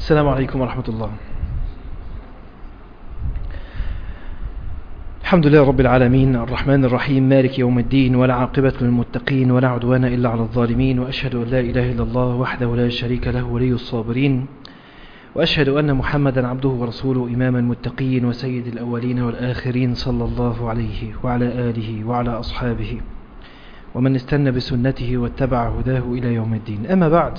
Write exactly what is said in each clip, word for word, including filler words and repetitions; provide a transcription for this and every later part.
السلام عليكم ورحمة الله. الحمد لله رب العالمين، الرحمن الرحيم، مالك يوم الدين، ولا عاقبة للمتقين ولا عدوان إلا على الظالمين، وأشهد أن لا إله إلا الله وحده لا شريك له ولي الصابرين، وأشهد أن محمدا عبده ورسوله إمام المتقين وسيد الأولين والآخرين، صلى الله عليه وعلى آله وعلى أصحابه ومن استنى بسنته واتبع هداه إلى يوم الدين. أما بعد،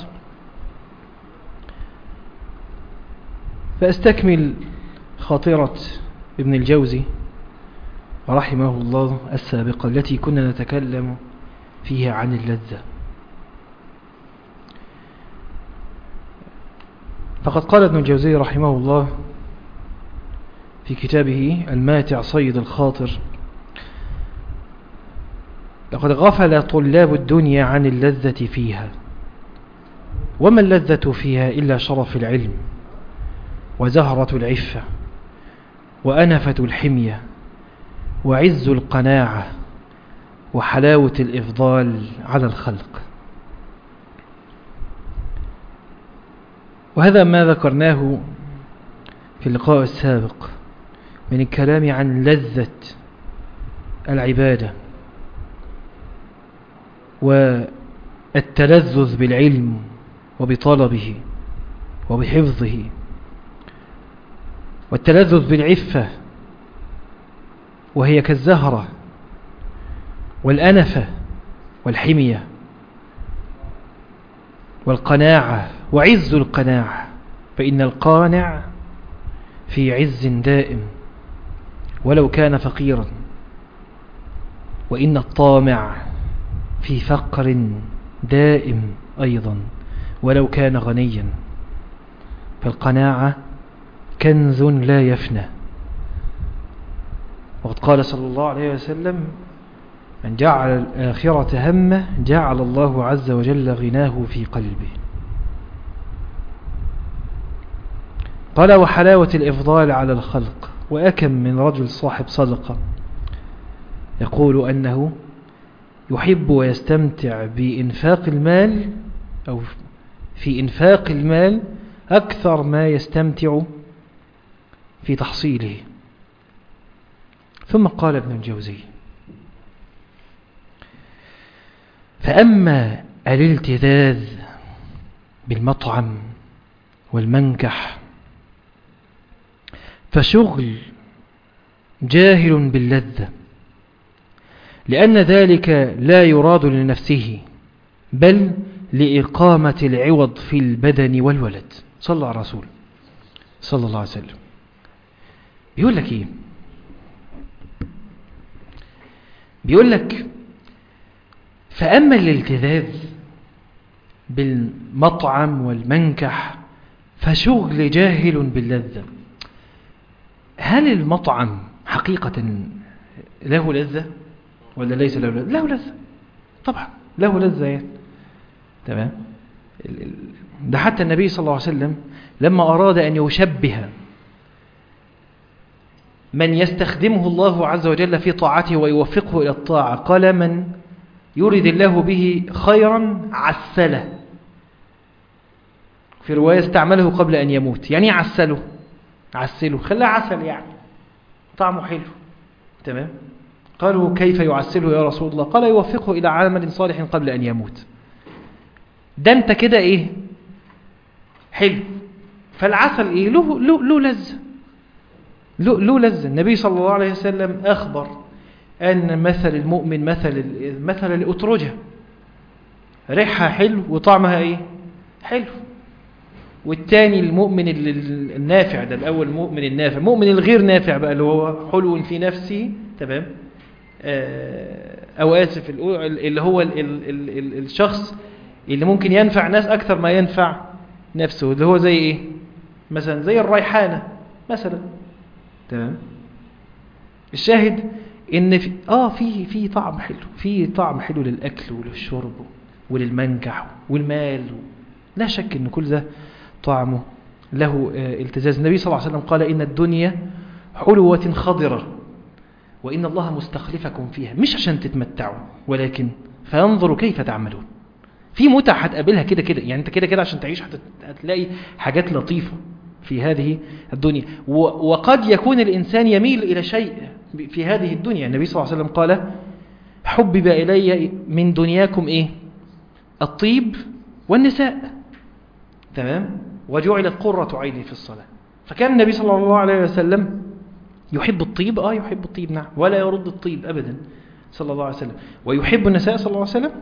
فأستكمل خاطرة ابن الجوزي رحمه الله السابقة التي كنا نتكلم فيها عن اللذة. فقد قال ابن الجوزي رحمه الله في كتابه الماتع صيد الخاطر: لقد غفل طلاب الدنيا عن اللذة فيها، وما اللذة فيها إلا شرف العلم وزهرة العفة وأنفة الحمية وعز القناعة وحلاوة الإفضال على الخلق. وهذا ما ذكرناه في اللقاء السابق من الكلام عن لذة العبادة والتلذذ بالعلم وبطلبه وبحفظه، والتلذذ بالعفة وهي كالزهرة، والأنفة والحمية والقناعة وعز القناعة، فإن القانع في عز دائم ولو كان فقيرا، وإن الطامع في فقر دائم أيضا ولو كان غنيا. فالقناعة كنز لا يفنى. وقد قال صلى الله عليه وسلم: من جعل الآخرة همه جعل الله عز وجل غناه في قلبه. قال: وحلاوة الإفضال على الخلق. وأكم من رجل صاحب صدقة يقول أنه يحب ويستمتع بإنفاق المال أو في إنفاق المال أكثر ما يستمتع في تحصيله. ثم قال ابن الجوزي: فأما الالتذاذ بالمطعم والمنكح فشغل جاهل باللذة، لأن ذلك لا يراد لنفسه بل لإقامة العوض في البدن والولد. صلى على الرسول صلى الله عليه وسلم. بيقول لك إيه؟ بيقول لك: فأما الالتذاذ بالمطعم والمنكح فشغل جاهل باللذة. هل المطعم حقيقة له لذة ولا ليس له لذة؟ له لذة طبعا، له لذة يعني. تمام. ده حتى النبي صلى الله عليه وسلم لما أراد أن يشبه من يستخدمه الله عز وجل في طاعته ويوفقه إلى الطاعة قال: من يريد الله به خيرا عسله. في رواية استعمله قبل أن يموت. يعني عسله عسله خلاه عسل، يعني طعمه حلو. تمام. قالوا: كيف يعسله يا رسول الله؟ قال: يوفقه إلى عمل صالح قبل أن يموت. ده أنت كده إيه؟ حلو. فالعسل إيه؟ له, له, له لذة له, له لذة. النبي صلى الله عليه وسلم أخبر أن مثل المؤمن مثل مثل الأترجة، ريحها حلو وطعمها إيه؟ حلو. والتاني المؤمن النافع، ده الأول المؤمن النافع. المؤمن الغير نافع بقى اللي هو حلو في نفسه. تمام. أو آسف، اللي هو ال ال ال ال الشخص اللي ممكن ينفع ناس أكثر ما ينفع نفسه، اللي هو زي إيه؟ مثلا زي الريحانة مثلا. تمام. الشاهد إن في آه في في طعم حلو، في طعم حلو للأكل وللشرب وللمنكح والمال. لا شك إن كل ده طعمه له التزاز. النبي صلى الله عليه وسلم قال: إن الدنيا حلوة خضرة وإن الله مستخلفكم فيها، مش عشان تتمتعوا ولكن فينظر كيف تعملون. في متع هتقابلها كده كده، يعني انت كده كده عشان تعيش هتلاقي حاجات لطيفة في هذه الدنيا. وقد يكون الإنسان يميل إلى شيء في هذه الدنيا. النبي صلى الله عليه وسلم قال حبب إلي من دنياكم إيه؟ الطيب والنساء، تمام، وجعلت قرة عيني في الصلاة. فكان النبي صلى الله عليه وسلم يحب الطيب، آه يحب الطيب نعم، ولا يرد الطيب أبدا صلى الله عليه وسلم. ويحب النساء صلى الله عليه وسلم،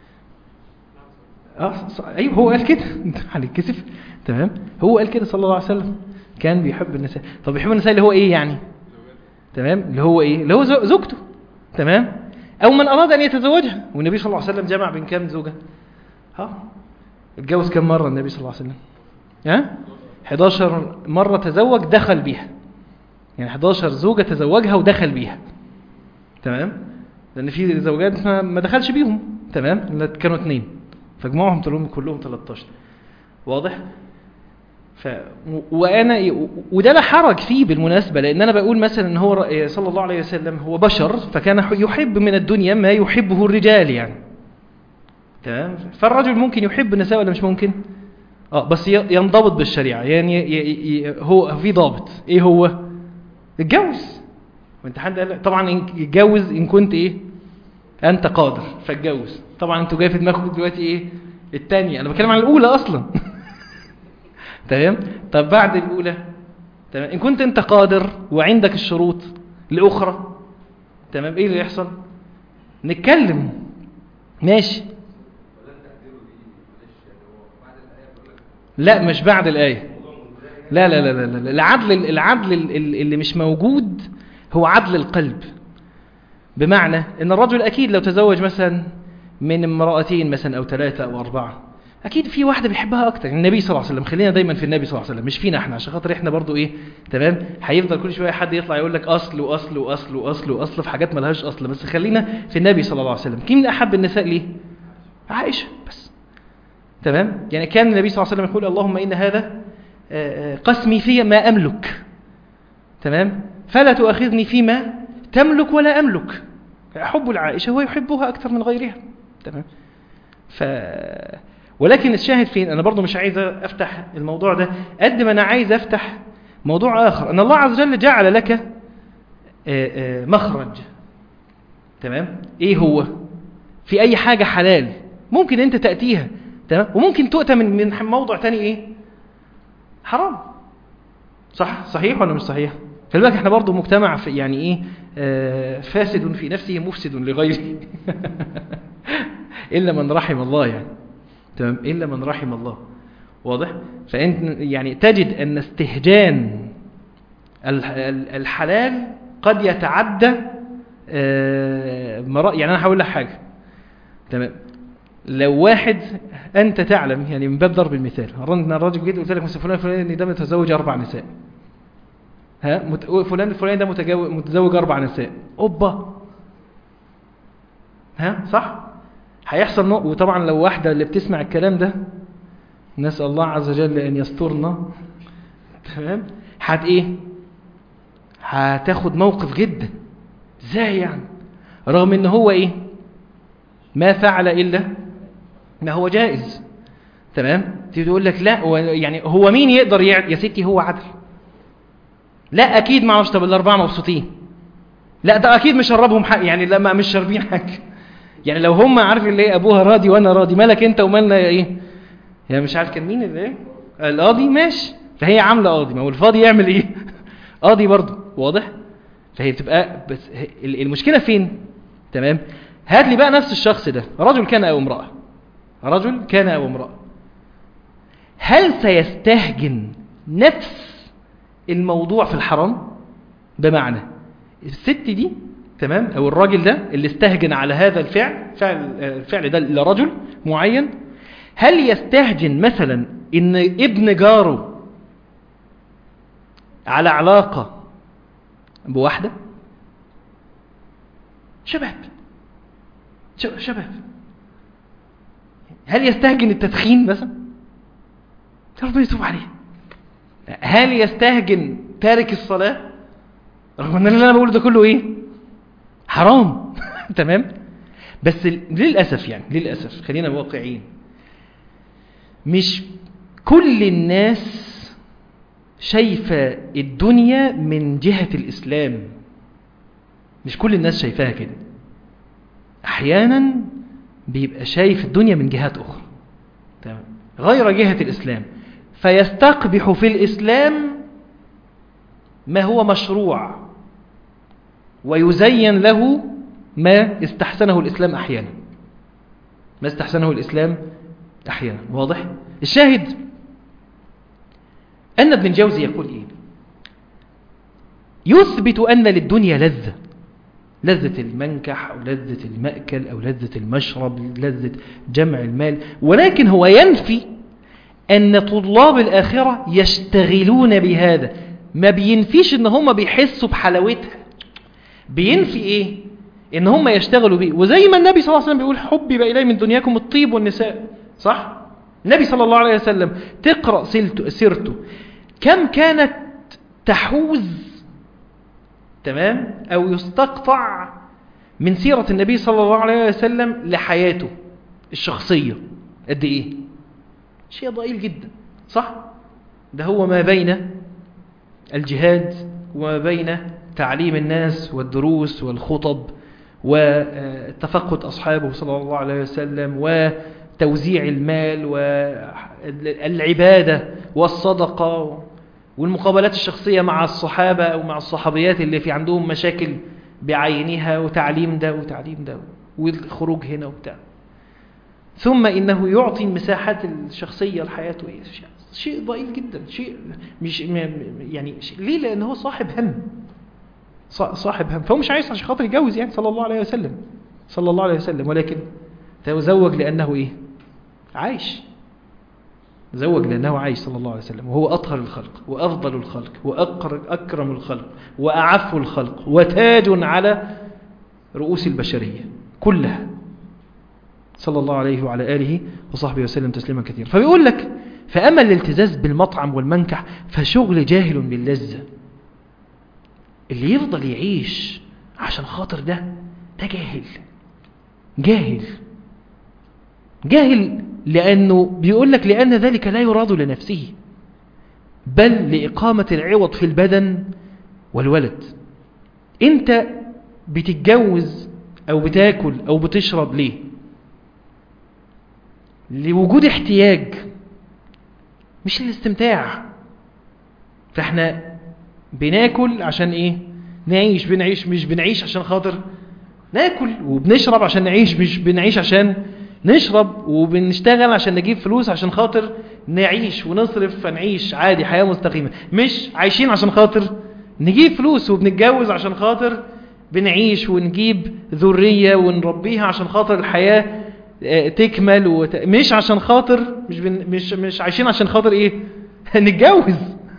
اه ايوه هو قال كده هنتكسف، تمام، هو قال كده صلى الله عليه وسلم كان بيحب النساء. طب بيحب النساء اللي هو ايه يعني؟ تمام، اللي هو ايه؟ اللي هو زوجته، تمام، او من اراد ان يتزوجها. والنبي صلى الله عليه وسلم جمع بين كام زوجة؟ ها اتجوز كم مرة النبي صلى الله عليه وسلم؟ ها احد عشر مرة تزوج دخل بيها، يعني احد عشر زوجة تزوجها ودخل بيها، تمام، لان في زوجات ما دخلش بيهم، تمام، كانوا اثنين فجمعهم طلعوا كلهم ثلاثة عشر، واضح؟ ف وانا وده لا حرج فيه بالمناسبه، لان انا بقول مثلا ان هو صلى الله عليه وسلم هو بشر، فكان يحب من الدنيا ما يحبه الرجال يعني، تمام. فالرجل ممكن يحب النساء ولا مش ممكن؟ اه بس ينضبط بالشريعه، يعني ي... ي... هو في ضابط، ايه هو؟ اتجوز. وانت حد قال طبعا اتجوز ان كنت ايه؟ انت قادر فاتجوز. طبعا انتوا جاي في دماغكم دلوقتي ايه؟ الثانيه، انا بتكلم عن الاولى اصلا تمام. طب بعد الاولى، تمام، ان كنت انت قادر وعندك الشروط الاخرى، تمام، ايه اللي يحصل؟ نتكلم ماشي. لا مش بعد الايه، لا لا لا لا, لا. العدل العدل اللي مش موجود هو عدل القلب. بمعنى ان الرجل اكيد لو تزوج مثلا من امرأتين مثلا او ثلاثة او اربعة، اكيد في واحدة بيحبها اكتر. النبي صلى الله عليه وسلم، خلينا دايما في النبي صلى الله عليه وسلم مش فينا احنا، عشان خاطر احنا برضو ايه، تمام، هيفضل كل شوية حد يطلع يقول لك اصل واصل واصل واصل واصل في حاجات ما لهاش اصل. بس خلينا في النبي صلى الله عليه وسلم. مين احب النساء ليه؟ عائشة بس، تمام. يعني كان النبي صلى الله عليه وسلم يقول اللهم ان هذا قسمي في ما املك، تمام، فلا تؤاخذني فيما تملك ولا املك. حب العائشة هو يحبها اكثر من غيرها، تمام. ف ولكن الشاهد فين؟ انا برضو مش عايز افتح الموضوع ده قد ما انا عايز افتح موضوع اخر، ان الله عز وجل جعل لك مخرج، تمام. ايه هو؟ في اي حاجة حلال ممكن انت تأتيها، تمام، وممكن تؤتى من من موضوع تاني ايه؟ حرام. صح؟ صحيح ولا مش صحيح؟ خلي بالك احنا برضو مجتمع في يعني ايه، آه فاسد في نفسه مفسد لغيره الا من رحم الله يعني، تمام، الا من رحم الله، واضح؟ فانت يعني تجد ان استهجان الحلال قد يتعدى آه مرا... يعني انا هقول لك حاجه، تمام. لو واحد انت تعلم، يعني من باب ضرب المثال، الراجل جيت قلت لك مثلا فلان الفلاني ده متزوج اربع نساء، ها مت... فلان الفلاني ده متجوز متزوج اربع نساء، اوبا، ها صح؟ هيحصل نوع. وطبعا لو واحده اللي بتسمع الكلام ده، نسال الله عز وجل ان يسترنا، تمام، هت ايه؟ هتاخد موقف جدا. ازاي يعني؟ رغم ان هو ايه؟ ما فعل الا ما هو جائز، تمام. تيجي تقول لك لا، يعني هو مين يقدر يعد؟ يا ستي هو عدل. لا اكيد ما اعرفش. طب الاربعه مبسوطين؟ لا ده اكيد مش شربهم حاجه، يعني لا ما مش شاربين حاجه. يعني لو هم عارف اللي ايه، ابوها راضي وانا راضي، مالك انت ومالنا ايه؟ يعني مش عارف كان مين اللي ايه، القاضي ماشي، فهي عامله قاضي، ما هو الفاضي يعمل ايه؟ قاضي برضه، واضح؟ فهي بتبقى بس المشكله فين؟ تمام. هات لي بقى نفس الشخص ده، رجل كان او امراه، رجل كان او امراه، هل سيستهجن نفس الموضوع في الحرام؟ بمعنى الست دي، تمام، او الراجل ده اللي استهجن على هذا الفعل، فعل الفعل ده لرجل معين، هل يستهجن مثلا ان ابن جاره على علاقة بواحدة؟ شباب شباب هل يستهجن التدخين مثلا؟ ربنا يتوب عليه. هل يستهجن تارك الصلاة؟ رغم ان اللي انا بقوله ده كله ايه؟ حرام تمام. بس للأسف يعني للأسف خلينا واقعيين، مش كل الناس شايفة الدنيا من جهة الإسلام، مش كل الناس شايفاها كده. أحيانا بيبقى شايف الدنيا من جهات أخرى تمام غير جهة الإسلام، فيستقبح في الإسلام ما هو مشروع ويزين له ما استحسنه الإسلام أحيانا ما استحسنه الإسلام أحيانا واضح؟ الشاهد أن ابن الجوزي يقول إيه؟ يثبت أن للدنيا لذة، لذة المنكح أو لذة المأكل أو لذة المشرب، لذة جمع المال، ولكن هو ينفي أن طلاب الآخرة يشتغلون بهذا. ما بينفيش أن هم بيحسوا بحلاوتها، بينفي إيه؟ أن هم يشتغلوا به. وزي ما النبي صلى الله عليه وسلم بيقول حبب إلي من دنياكم الطيب والنساء، صح؟ النبي صلى الله عليه وسلم تقرأ سيرته كم كانت تحوز تمام أو يستقطع من سيرة النبي صلى الله عليه وسلم لحياته الشخصية قد إيه؟ شيء ضئيل جدا، صح؟ ده هو ما بين الجهاد وما بين تعليم الناس والدروس والخطب وتفقد أصحابه صلى الله عليه وسلم وتوزيع المال والعبادة والصدقة والمقابلات الشخصية مع الصحابة أو مع الصحابيات اللي في عندهم مشاكل بعينها، وتعليم ده وتعليم ده والخروج هنا وبتاع. ثم إنه يعطي المساحات الشخصية لحياته شيء ضئيل جدا، شيء مش يعني شيء ليه؟ لأنه هو صاحب هم، صاحب هم، فهو مش عايز عشان خاطر يتجوز يعني صلى الله عليه وسلم صلى الله عليه وسلم ولكن تزوج لأنه إيه؟ عايش، تزوج لأنه عايش صلى الله عليه وسلم، وهو أطهر الخلق وأفضل الخلق وأكرم الخلق وأعف الخلق وتاج على رؤوس البشرية كلها صلى الله عليه وعلى آله وصحبه وسلم تسليما كثيرا. فبيقول لك فأما الالتزاز بالمطعم والمنكح فشغل جاهل باللذة. اللي يفضل يعيش عشان خاطر ده ده جاهل جاهل جاهل لأنه بيقول لك لأن ذلك لا يراد لنفسه بل لإقامة العوض في البدن والولد. انت بتتجوز أو بتاكل أو بتشرب ليه؟ لوجود احتياج مش للاستمتاع. فاحنا بناكل عشان ايه؟ نعيش، بنعيش مش بنعيش عشان خاطر ناكل، وبنشرب عشان نعيش مش بنعيش عشان نشرب، وبنشتغل عشان نجيب فلوس عشان خاطر نعيش ونصرف فنعيش عادي حياة مستقيمة. مش عايشين عشان خاطر نجيب فلوس، وبنتجوز عشان خاطر بنعيش ونجيب ذرية ونربيها عشان خاطر الحياة تكمل وت... مش عشان خاطر مش بن... مش مش عايشين عشان خاطر ايه؟ نتجوز.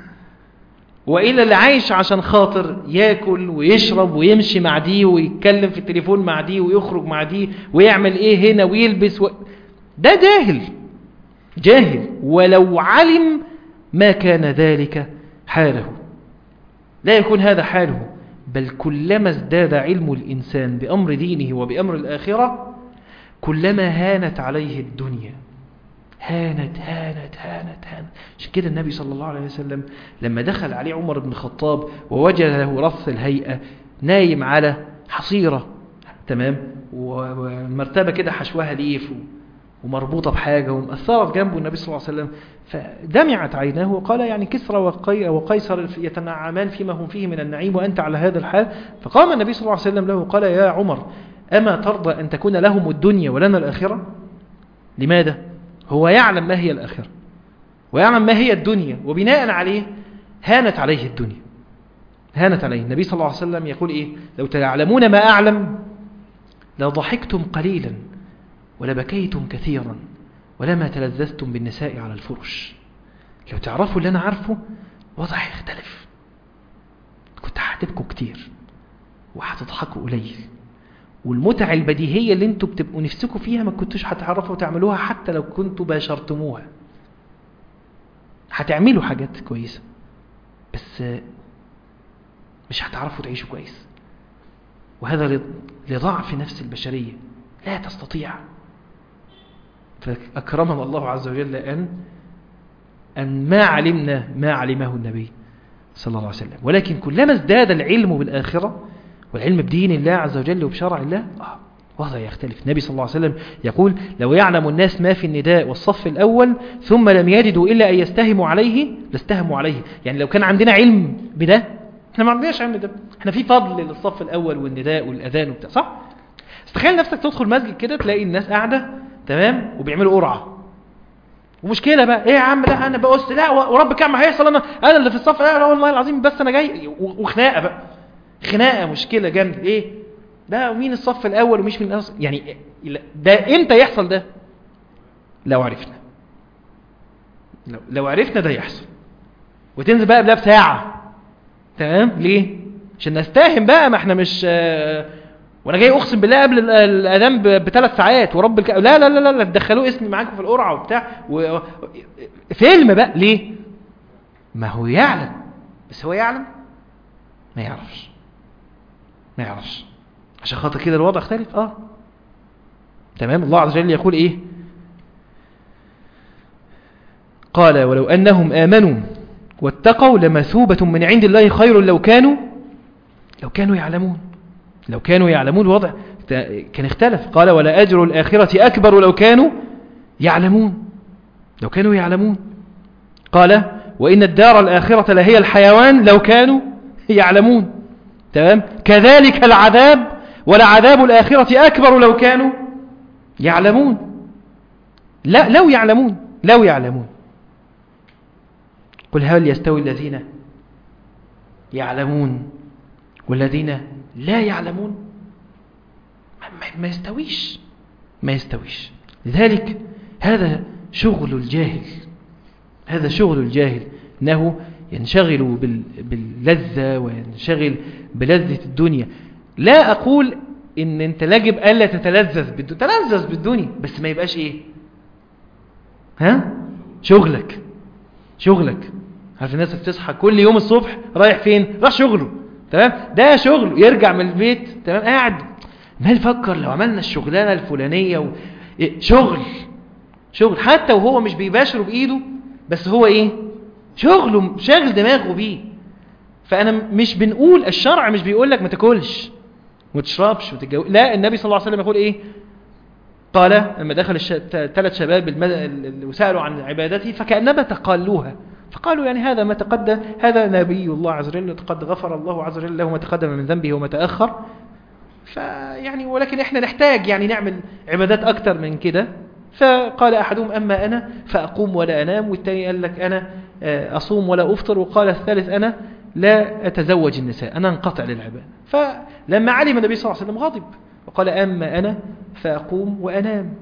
وإلا اللي عايش عشان خاطر ياكل ويشرب ويمشي مع دي ويتكلم في التليفون مع دي ويخرج مع دي ويعمل ايه هنا ويلبس و... ده جاهل جاهل ولو علم ما كان ذلك حاله. لا يكون هذا حاله، بل كلما ازداد علم الإنسان بأمر دينه وبأمر الآخرة كلما هانت عليه الدنيا. هانت هانت هانت هانت عشان كده النبي صلى الله عليه وسلم لما دخل عليه عمر بن الخطاب ووجده رث الهيئة نايم على حصيرة تمام ومرتبة كده حشوها ليف ومربوطة بحاجة ومأثرت جنبه النبي صلى الله عليه وسلم، فدمعت عيناه وقال يعني كسرى وقيصر يتنعمان فيما هم فيه من النعيم وأنت على هذا الحال. فقام النبي صلى الله عليه وسلم له وقال يا عمر أما ترضى أن تكون لهم الدنيا ولنا الآخرة؟ لماذا؟ هو يعلم ما هي الآخرة ويعلم ما هي الدنيا، وبناء عليه هانت عليه الدنيا هانت عليه. النبي صلى الله عليه وسلم يقول إيه؟ لو تعلمون ما أعلم لضحكتم قليلا ولبكيتم كثيرا ولما تلذذتم بالنساء على الفرش. لو تعرفوا اللي أنا عارفه وضع يختلف، كنت هتبكوا كتير وهتضحكوا قليل، والمتع البديهية اللي انتوا بتبقوا نفسكوا فيها ما كنتوش هتعرفوا تعملوها حتى لو كنتوا باشرتموها. هتعملوا حاجات كويسة بس مش هتعرفوا تعيشوا كويس، وهذا لضعف نفس البشرية لا تستطيع فأكرمنا الله عز وجل أن أن ما علمنا ما علمه النبي صلى الله عليه وسلم. ولكن كلما ازداد العلم بالآخرة والعلم بدين الله عز وجل وبشرع الله آه وضع يختلف. النبي صلى الله عليه وسلم يقول لو يعلم الناس ما في النداء والصف الأول ثم لم يجدوا إلا أن يستهموا عليه لاستهموا عليه. يعني لو كان عندنا علم بده، احنا ما عندناش علم ده، احنا في فضل للصف الأول والنداء والأذان وبتاع، صح؟ استخيل نفسك تدخل مسجد كده تلاقي الناس قاعدة تمام وبيعملوا قرعة ومشكلة بقى ايه يا عم، لا انا بقص لا ورب كعب ما هيحصل، انا انا اللي في الصف، لا والله العظيم بس انا جاي، وخناقة بقى، خناقة مشكلة جامد. ايه ده مين الصف الاول ومش من الأصل؟ يعني ده امتى يحصل ده؟ لو عرفنا لو, لو عرفنا ده يحصل، وتنزل بقى قبلها بساعة تمام. ليه؟ عشان نستاهم بقى، ما احنا مش آه وانا جاي اقسم بالله قبل الاذان بثلاث ساعات ورب الك... لا لا لا لا تدخلوا اسمي معاكم في القرعه وبتاع و... فيلم بقى. ليه؟ ما هو يعلم، بس هو يعلم ما يعرفش ما يعرفش عشان خاطر كده الوضع اختلف. اه تمام. الله عز وجل يقول ايه؟ قال ولو انهم امنوا واتقوا لمثوبة من عند الله خير لو كانوا لو كانوا يعلمون. لو كانوا يعلمون الوضع كان اختلف. قال ولا أجر الآخرة أكبر لو كانوا يعلمون لو كانوا يعلمون. قال وإن الدار الآخرة لهي الحيوان لو كانوا يعلمون. تمام. كذلك العذاب ولعذاب الآخرة أكبر لو كانوا يعلمون. لا لو يعلمون لو يعلمون. قل هل يستوي الذين يعلمون والذين لا يعلمون؟ ما يستويش ما يستويش. لذلك هذا شغل الجاهل هذا شغل الجاهل انه ينشغل باللذة وينشغل بلذة الدنيا. لا اقول ان انت يجب الا تتلذذ بالدنيا، تلذذ بالدنيا بس ما يبقاش ايه ها شغلك شغلك عارف الناس بتصحى كل يوم الصبح رايح فين؟ راح شغله تمام. ده شغل، يرجع من البيت تمام قاعد ما يفكر لو عملنا الشغلانه الفلانيه و... شغل شغل حتى وهو مش بيباشره بايده، بس هو ايه شغله شاغل دماغه بيه. فانا مش بنقول الشرع مش بيقول لك ما تاكلش وما تشربش وتتجوز، لا النبي صلى الله عليه وسلم يقول ايه؟ قال لما دخل ثلاث شباب المد... وسالوا عن عبادتي فكانما تقالوها، فقالوا يعني هذا ما تقدم، هذا نبي الله عز وجل قد غفر الله عز وجل له ما تقدم من ذنبه وما تأخر، فيعني ولكن احنا نحتاج يعني نعمل عبادات أكتر من كده. فقال أحدهم أما أنا فأقوم ولا أنام، والثاني قال لك أنا أصوم ولا أفطر، وقال الثالث أنا لا أتزوج النساء، أنا انقطع للعبادة. فلما علم النبي صلى الله عليه وسلم غضب وقال أما أنا فأقوم وأنام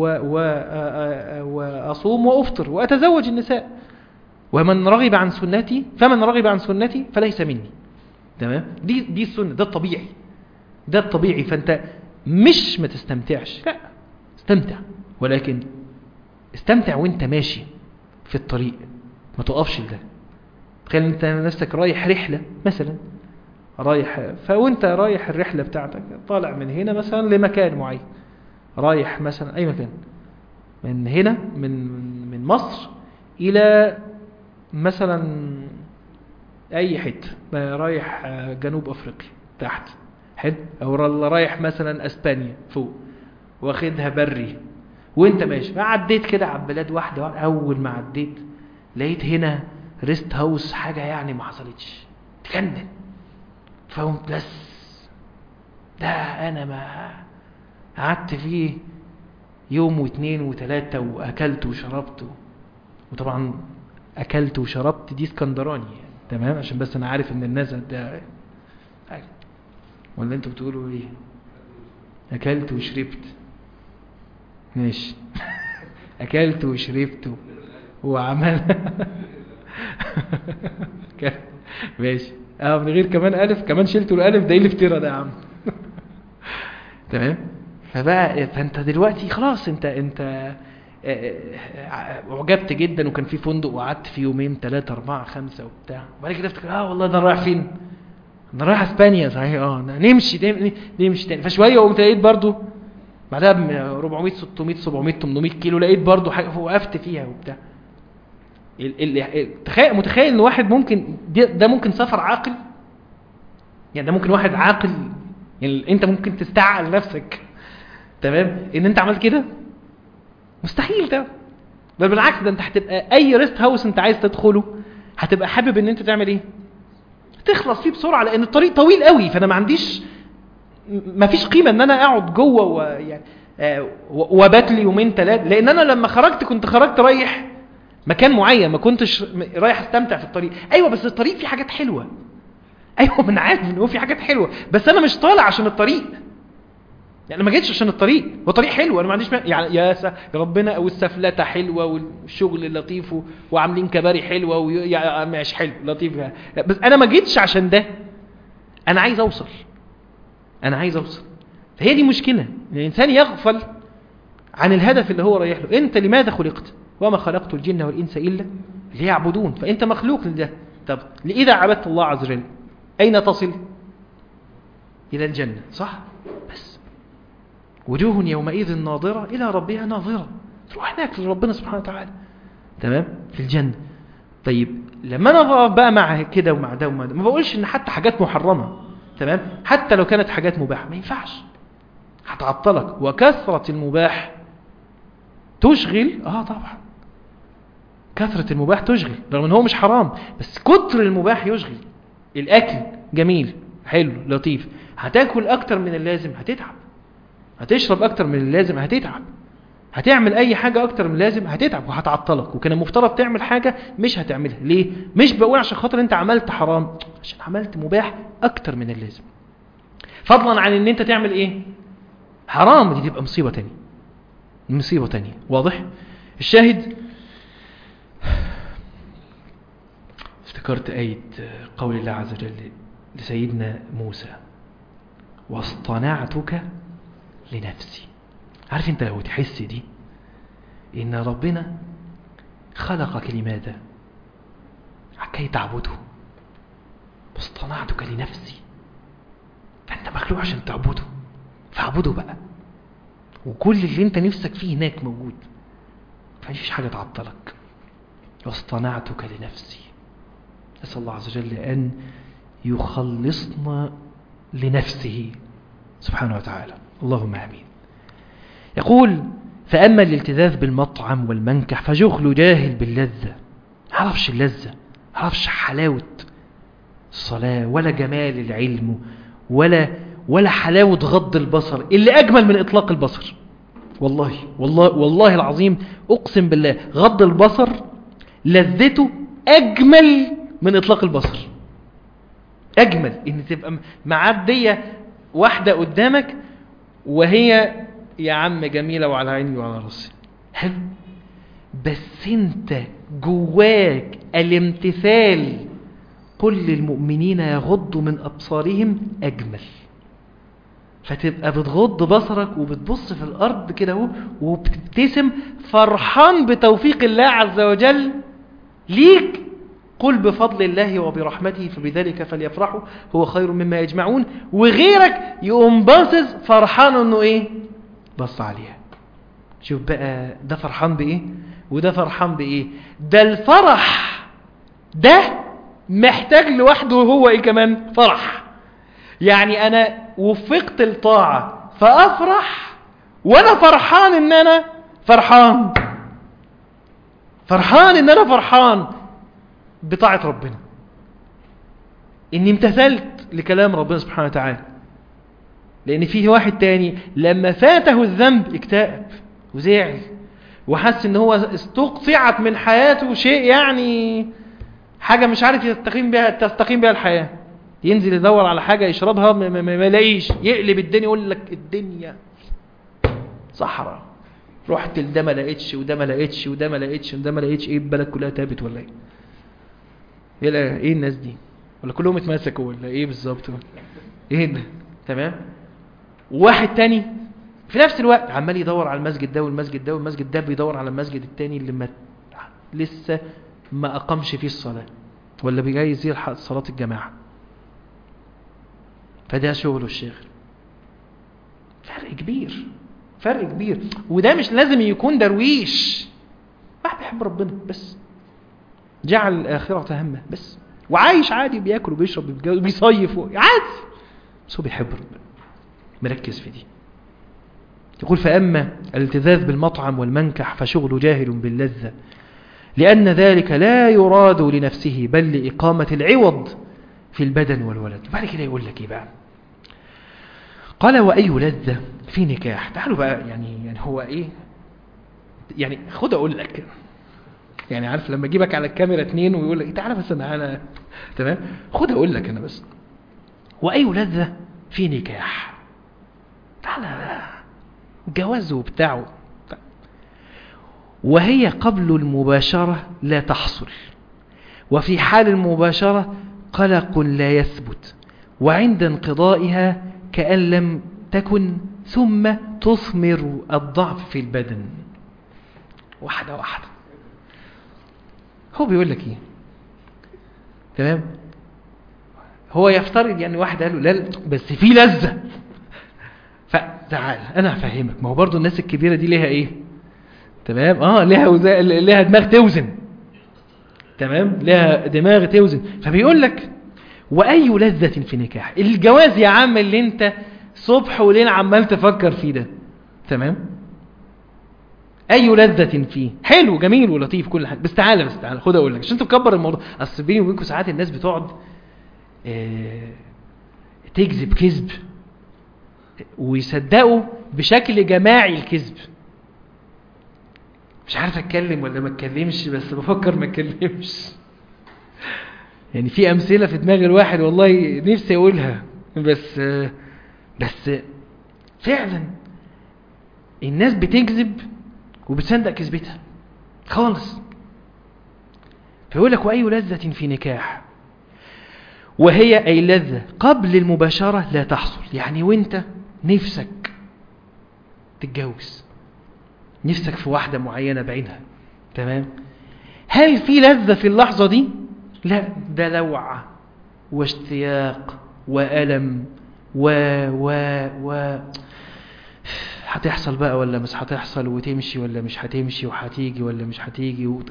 وأصوم وأفطر وأتزوج النساء، ومن رغب عن سنتي فمن رغب عن سنتي فليس مني. تمام. دي دي السنة، ده الطبيعي ده الطبيعي. فانت مش ما تستمتعش، لا استمتع، ولكن استمتع وانت ماشي في الطريق، ما تقفش لده. تخيل انت نفسك رايح رحلة مثلا، رايح فوانت رايح الرحلة بتاعتك طالع من هنا مثلا لمكان معين، رايح مثلا اي مكان من هنا من من مصر الى مثلا اي حته، رايح جنوب افريقيا تحت حد، او رايح مثلا اسبانيا فوق واخدها بري، وانت ماشي عديت كده على بلاد واحده واحده، اول ما عديت لقيت هنا ريست هاوس حاجه يعني ما حصلتش تجنن. فقمت بس ده انا ما قعدت فيه يوم واثنين وثلاثه واكلت وشربت، وطبعا اكلت وشربت دي اسكندراني يعني. تمام. عشان بس انا عارف ان الناس ده ولا انتوا بتقولوا ايه؟ اكلت وشربت ماشي اكلت وشربت وعمل ماشي اه من غير كمان الف، كمان شلتوا الالف ده، ايه الافتراء ده يا عم؟ تمام. فبقى فانت دلوقتي خلاص انت انت اعجبت جدا، وكان في فندق وقعدت فيه يومين ثلاثة أربعة خمسة وبتاع، وبعد كده افتكر اه والله ده رايح فين؟ انا رايح اسبانيا صحيح، اه نمشي نمشي تاني. فشويه وقمت لقيت برضو بعدها ب أربعمية ستمية سبعمية تمنمية كيلو لقيت برضو حاجه وقفت فيها وبتاع. تخيل متخيل ان واحد ممكن ده ممكن سفر عاقل، يعني ده ممكن واحد عاقل، يعني انت ممكن تستعقل نفسك تمام ان انت عملت كده؟ مستحيل ده. بل بالعكس، ده انت هتبقى اي ريست هاوس انت عايز تدخله هتبقى حابب ان انت تعمل ايه؟ تخلص فيه بسرعه، لان الطريق طويل قوي، فانا ما عنديش ما فيش قيمه ان انا اقعد جوه ويعني وبات لي يومين ثلاثه، لان انا لما خرجت كنت خرجت رايح مكان معين، ما كنتش رايح استمتع في الطريق. ايوه بس الطريق فيه حاجات حلوه، ايوه من عارف ان هو في حاجات حلوه، بس انا مش طالع عشان الطريق، يعني ما جيتش عشان الطريق. هو طريق حلو انا ما عنديش مانع، يعني يا س... يا ربنا، والسفلته حلوه والشغل لطيف وعاملين كباري حلوه ويا مش حلو لطيف، بس انا ما جيتش عشان ده، انا عايز اوصل انا عايز اوصل فهي دي مشكله، الانسان يغفل عن الهدف اللي هو رايح له. انت لماذا خلقت؟ وما خلقت الجن والانس الا ليعبدون. فانت مخلوق لده. طب اذا عبدت الله عز وجل اين تصل؟ الى الجنه، صح؟ بس وجوه يومئذ ناظرة إلى ربها ناظرة، تروح هناك لربنا سبحانه وتعالى، تمام، في الجنة. طيب لما أنا بقى, بقى مع كده ومع ده ومع ده، ما بقولش إن حتى حاجات محرمة، تمام، حتى لو كانت حاجات مباحة ما ينفعش، هتعطلك. وكثرة المباح تشغل، آه طبعا كثرة المباح تشغل، رغم إن هو مش حرام، بس كتر المباح يشغل. الأكل جميل حلو لطيف، هتاكل أكتر من اللازم هتتعب، هتشرب اكتر من اللازم هتتعب، هتعمل اي حاجة اكتر من اللازم هتتعب وهتعطلك. وكان المفترض تعمل حاجة مش هتعملها. ليه؟ مش بقول عشان خاطر انت عملت حرام، عشان عملت مباح اكتر من اللازم، فضلا عن ان انت تعمل ايه؟ حرام. دي تبقى مصيبة تانية، مصيبة تانية. واضح؟ الشاهد، افتكرت آية قول الله عز وجل لسيدنا موسى: واصطنعتك لنفسي. عارف انت لو تحس دي ان ربنا خلقك لماذا؟ كي تعبده. واصطنعتك لنفسي، فانت مخلوق عشان تعبده، فاعبده بقى، وكل اللي انت نفسك فيه هناك موجود، فمفيش حاجة تعطلك. واصطنعتك لنفسي. نسأل الله عز وجل أن يخلصنا لنفسه سبحانه وتعالى، اللهم آمين. يقول: فأما الالتذاذ بالمطعم والمنكح فجغل جاهل باللذة، عرفش اللذة، عرفش حلاوة الصلاة ولا جمال العلم ولا ولا حلاوة غض البصر اللي أجمل من إطلاق البصر. والله والله والله العظيم أقسم بالله، غض البصر لذته أجمل من إطلاق البصر. أجمل إن تبقى معدية واحدة قدامك وهي يا عم جميلة وعلى عيني وعلى راسي، حلو، بس انت جواك الامتثال قل للمؤمنين يغضوا من أبصارهم أجمل. فتبقى بتغض بصرك وبتبص في الأرض كده وبتبتسم فرحان بتوفيق الله عز وجل ليك. قل بفضل الله وبرحمته فبذلك فليفرحوا هو خير مما يجمعون. وغيرك يقوم باصص فرحان انه ايه؟ بص عليها. شوف بقى ده فرحان بايه وده فرحان بايه. ده الفرح ده محتاج لوحده هو ايه كمان؟ فرح. يعني انا وفقت الطاعة فافرح وانا فرحان ان انا فرحان فرحان ان انا فرحان بطاعة ربنا، اني امتثلت لكلام ربنا سبحانه وتعالى. لان فيه واحد تاني لما فاته الذنب اكتئب وزعل وحس ان هو استقطعت من حياته شيء، يعني حاجة مش عارف يستقيم بها تستقيم بها الحياة. ينزل يدور على حاجة يشربها ما يلاقيش، يقلب الدنيا يقول لك الدنيا صحراء، رحت لده ما لقيتش وده ما لقيتش وده ما لقيتش وده ما لقيتش. ايه البلد كلها تابت ولا ايه؟ ايه ايه الناس دي؟ ولا كلهم اتمسكوا ولا ايه بالظبط؟ ايه ده؟ تمام. وواحد تاني في نفس الوقت عمال يدور على المسجد ده والمسجد ده والمسجد ده بيدور على المسجد التاني اللي ما لسه ما اقامش فيه الصلاة ولا بيجايز يلحق صلاة الجماعة. فده شغله الشيخ. فرق كبير فرق كبير. وده مش لازم يكون درويش، واحد بيحب ربنا بس، جعل الآخرة همه بس، وعايش عادي، بياكل وبيشرب وبيصيف عادي، بس هو بيحب ربنا، مركز في دي. يقول فأما الالتذاذ بالمطعم والمنكح فشغل جاهل باللذة، لأن ذلك لا يراد لنفسه بل لإقامة العوض في البدن والولد. بعد كده يقول لك إيه بقى؟ قال وأي لذة في نكاح. تعالوا بقى، يعني يعني هو إيه؟ يعني خد أقول لك، يعني عارف لما أجيبك على الكاميرا اتنين ويقول لك تعالى بس أنا أنا تمام، خد أقول لك أنا بس. وأي لذة في نكاح، تعالى جواز وبتاعه، وهي قبل المباشرة لا تحصل، وفي حال المباشرة قلق لا يثبت، وعند انقضائها كأن لم تكن، ثم تثمر الضعف في البدن. واحدة واحدة. هو بيقول لك ايه؟ تمام؟ هو يفترض يعني واحد قال له لا بس في لذة، فتعال انا هفهمك. ما هو برضو الناس الكبيرة دي ليها ايه؟ تمام؟ اه ليها وزا... ليها دماغ توزن، تمام؟ ليها دماغ توزن. فبيقول لك وأي لذة في نكاح. الجواز يا عم اللي انت صبح وليل عمال تفكر فيه ده، تمام؟ أي لذة فيه، حلو جميل ولطيف كل حاجة، بس تعالى بس تعالى خد أقول لك عشان تكبر الموضوع. أصل بيني وبينكم ساعات الناس بتقعد اه تكذب كذب ويصدقوا بشكل جماعي الكذب. مش عارف اتكلم ولا ما اتكلمش، بس بفكر ما اتكلمش. يعني في امثله في دماغ الواحد والله نفسي اقولها، بس بس فعلا الناس بتكذب وبتصدق كذبتها خالص. فيقول لك واي لذة في نكاح، وهي اي لذة قبل المباشرة لا تحصل. يعني وانت نفسك تتجوز، نفسك في واحدة معينة بعينها، تمام؟ هل في لذة في اللحظة دي؟ لا، ده لوعة واشتياق وألم و و و هتحصل بقى ولا مش هتحصل، وتمشي ولا مش هتمشي، وهتيجي ولا مش هتيجي، و...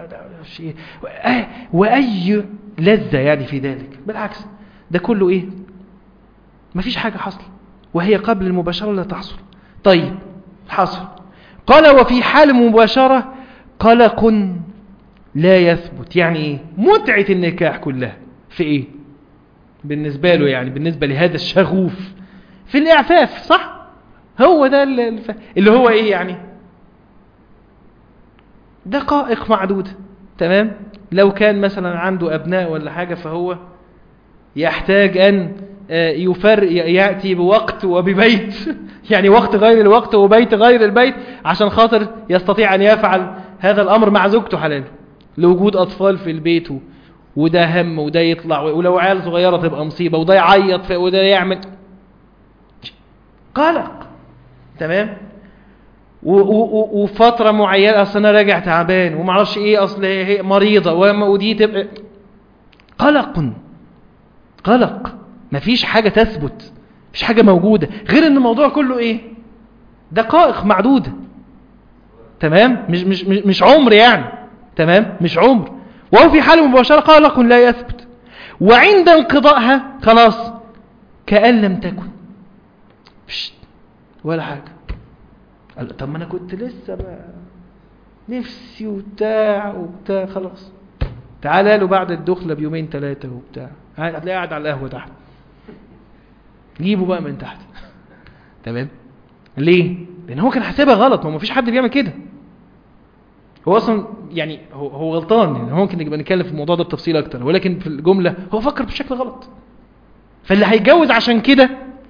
وأي لذة يعني في ذلك. بالعكس ده كله إيه؟ مفيش حاجة حصل، وهي قبل المباشرة لا تحصل. طيب حصل، قال وفي حال المباشرة قلق لا يثبت. يعني ايه؟ متعة النكاح كلها في ايه بالنسبة له؟ يعني بالنسبة لهذا الشغوف في الاعفاف، صح؟ هو ده اللي هو ايه يعني؟ دقائق معدودة، تمام؟ لو كان مثلا عنده ابناء ولا حاجة فهو يحتاج ان يفرق، يأتي بوقت وببيت يعني وقت غير الوقت وبيت غير البيت عشان خاطر يستطيع ان يفعل هذا الامر مع زوجته حلال، لوجود اطفال في البيت، وده هم وده يطلع، ولو عيال صغيرة تبقى مصيبة، وده يعيط وده يعمل قلق، تمام؟ وفترة معينة اصل انا راجع تعبان ومعرفش ايه، اصل هي مريضة ودي تبقى قلق قلق. مفيش حاجة تثبت، مفيش حاجة موجودة، غير ان الموضوع كله ايه؟ دقائق معدودة، تمام؟ مش مش مش عمر يعني، تمام؟ مش عمر. وهو في حال مباشرة قلق لا يثبت، وعند انقضائها خلاص كأن لم تكن ولا حاجة. طب ما انا كنت لسه بقى نفسي وبتاع وبتاع، خلاص تعالى له بعد الدخلة بيومين ثلاثة وبتاع، هتلاقيه قاعد على القهوة تحت، جيبه بقى من تحت، تمام؟ ليه؟ لان هو كان حاسبها غلط. ما فيش حد بيعمل كده، هو اصلا يعني هو, هو غلطان. يعني ممكن نبقى نتكلم في الموضوع ده بتفصيل اكتر، ولكن في الجملة هو فكر بشكل غلط. فاللي هيتجوز عشان كده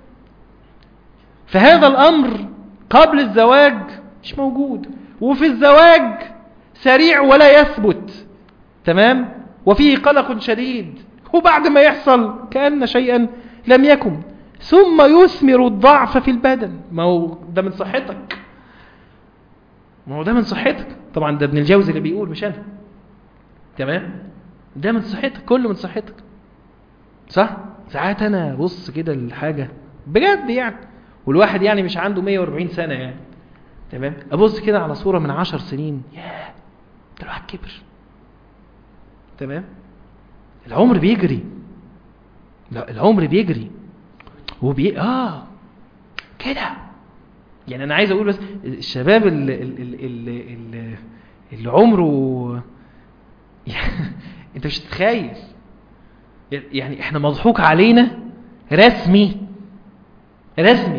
فهذا الامر قبل الزواج مش موجود، وفي الزواج سريع ولا يثبت، تمام؟ وفيه قلق شديد، وبعد ما يحصل كأن شيئا لم يكن، ثم يثمر الضعف في البدن. ما هو ده من صحتك، ما هو ده من صحتك طبعا، ده ابن الجوزي اللي بيقول مش انا، تمام؟ ده من صحتك، كله من صحتك، صح؟ ساعات انا بص كده الحاجة بجد يعني، والواحد يعني مش عنده مية واربعين سنة يعني، تمام. ابص كده على صورة من عشر سنين، ياه ده الواحد كبر. تمام. العمر بيجري، لا العمر بيجري وبي اه كده. يعني انا عايز اقول بس الشباب اللي, اللي, اللي, اللي عمره انت مش تتخيل، يعني احنا مضحوك علينا رسمي رسمي.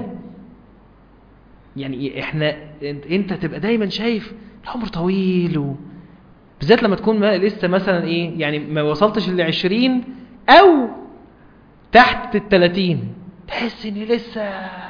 يعني احنا انت تبقى دايما شايف العمر طويل، و... بالذات لما تكون لسه مثلا ايه، يعني ما وصلتش للعشرين او تحت التلاتين، تحس ان لسه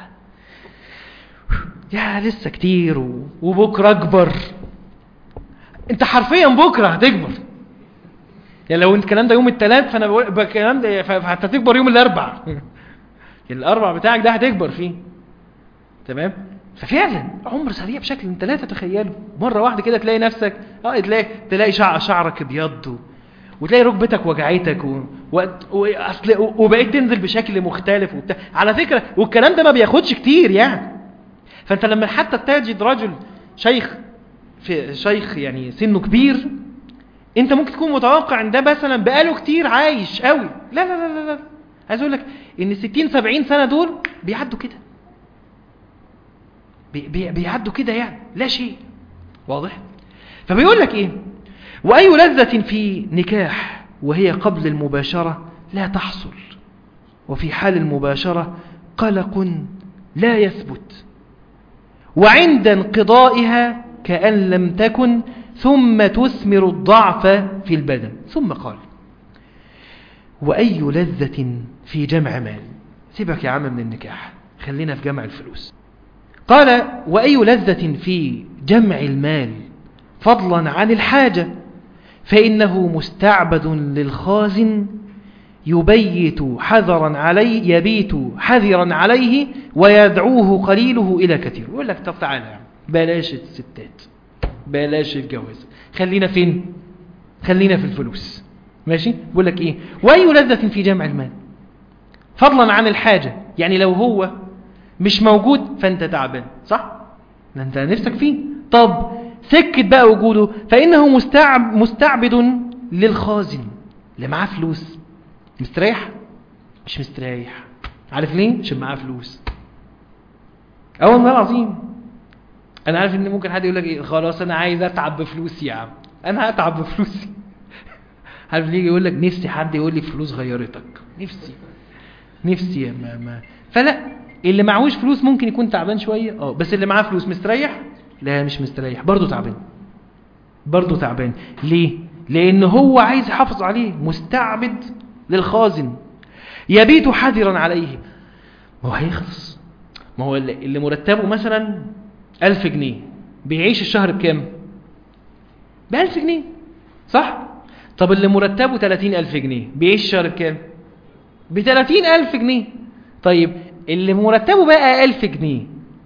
يا لسه كتير، و... وبكرة اكبر. انت حرفيا بكرة هتكبر. يعني لو انت الكلام ده يوم الثلاث، فانا بقول الكلام ده هتكبر يوم الاربع. الاربع بتاعك ده هتكبر فيه. تمام. ففعلا عمر سريع بشكل انت لا تتخيله. مره واحده كده تلاقي نفسك اه تلاقي تلاقي شعر شعرك ابيض، وتلاقي ركبتك وجعتك، و... و... و... وبقيت تنزل بشكل مختلف وبتاع. على فكره والكلام ده ما بياخدش كتير يعني. فانت لما حتى تجد رجل شيخ في شيخ يعني سنه كبير، انت ممكن تكون متوقع ان ده مثلا بقاله كتير عايش قوي. لا لا لا لا، عايز اقول لك ان ستين سبعين سنه دول بيعدوا كده، بي بي بيعدوا كده يعني لا شيء. واضح؟ فبيقول لك ايه؟ واي لذة في نكاح وهي قبل المباشرة لا تحصل، وفي حال المباشرة قلق لا يثبت، وعند انقضائها كأن لم تكن، ثم تثمر الضعف في البدن. ثم قال وأي لذة في جمع مال. سيبك يا عم من النكاح، خلينا في جمع الفلوس. قال وأي لذة في جمع المال فضلا عن الحاجة، فإنه مستعبد للخازن يبيت حذرا عليه يبيت حذرا عليه ويدعوه قليله إلى كثير. يقول لك طب تعالى يعني بلاش الستات، بلاش الجواز، خلينا فين؟ خلينا في الفلوس. ماشي؟ بقول لك ايه؟ واي لذة في جمع المال فضلا عن الحاجة. يعني لو هو مش موجود فانت تعبان، صح؟ انت نفسك فيه. طب سكت بقى وجوده، فانه مستعب مستعبد للخازن اللي معاه فلوس. مستريح؟ مش مستريح. عارف ليه؟ عشان معاه فلوس. اه والله العظيم. انا عارف ان ممكن حد يقول لك ايه، خلاص انا عايز اتعب بفلوسي يا عم، انا هتعب بفلوسي. عارف ليه؟ يقول لك نفسي حد يقول لي فلوس غيرتك، نفسي نفسي يا ما, ما. فلا، اللي معهوش فلوس ممكن يكون تعبان شويه اه بس اللي معاه فلوس مستريح؟ لا مش مستريح، برضه تعبان، برضه تعبان. ليه؟ لان هو عايز يحافظ عليه. مستعبد للخازن يبيت حذرا عليه. ما هو هيخلص. ما هو اللي مرتبه مثلا ألف جنيه بيعيش الشهر بكام؟ بألف جنيه، صح؟ طب اللي مرتبه تلاتين ألف جنيه بيعيش الشهر بكام؟ بتلاتين ألف جنيه. طيب اللي مرتبه بقى ألف جنيه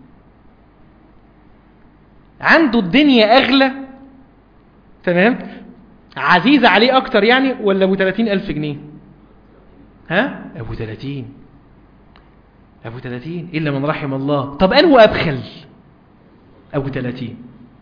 عنده الدنيا أغلى، تمام؟ عزيزة عليه أكتر يعني، ولا أبو تلاتين ألف جنيه؟ ها؟ أبو تلاتين أبو تلاتين إلا من رحم الله. طب أنه أبخل؟ أبو تلاتين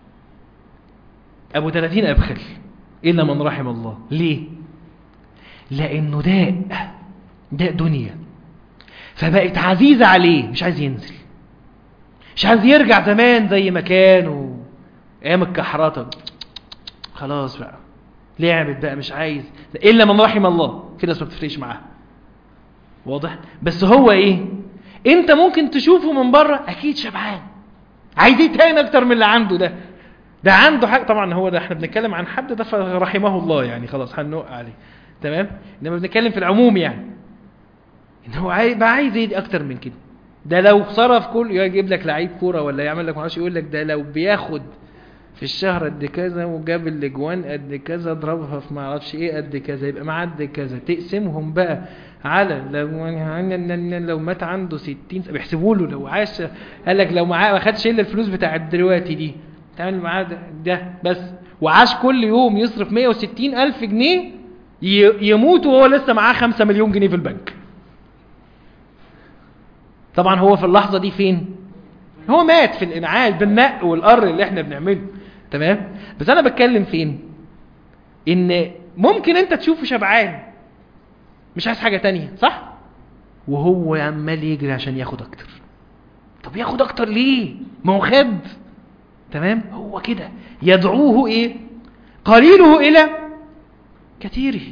أبو تلاتين أبخل إلا من رحم الله. ليه؟ لأنه داء داء دنيا، فبقت عزيزة عليه، مش عايز ينزل، مش عايز يرجع زمان زي ما كانوا أيام الكحرطة. خلاص بقى لعبت بقى، مش عايز إلا من رحم الله. في ناس ما بتفرقش معاها، واضح؟ بس هو إيه؟ أنت ممكن تشوفه من بره أكيد شبعان، عايز إيه تاني أكتر من اللي عنده ده؟ ده عنده حاجة. طبعا هو ده احنا بنتكلم عن حد ده فرحمه الله يعني، خلاص هنوقع عليه، تمام؟ انما بنتكلم في العموم يعني ان هو عايز بقى عايز ايه اكتر من كده. ده لو صرف كل يجيب لك لعيب كوره ولا يعمل لك معرفش، يقول لك ده لو بياخد في الشهر قد كذا وجاب الاجوان قد كذا ضربها في معرفش ايه قد كذا، يبقى معاه قد كذا. تقسمهم بقى على لو لو مات عنده ستين بيحسبوا له، لو عاش قال لك لو معاه ما خدش الا الفلوس بتاعت دلوقتي دي تعمل معاه ده, ده بس، وعاش كل يوم يصرف مية وستين ألف جنيه، يموت وهو لسه معاه خمسة مليون جنيه في البنك. طبعا هو في اللحظة دي فين؟ هو مات في الانعاش بالنق والقر اللي احنا بنعمله. تمام. بس انا بتكلم فين؟ ان ممكن انت تشوفه شبعان مش عايز حاجة تانية، صح؟ وهو عمال يجري عشان ياخد اكتر. طب ياخد اكتر ليه؟ ما هو خد. تمام. هو كده يدعوه ايه؟ قليله الى كثيره.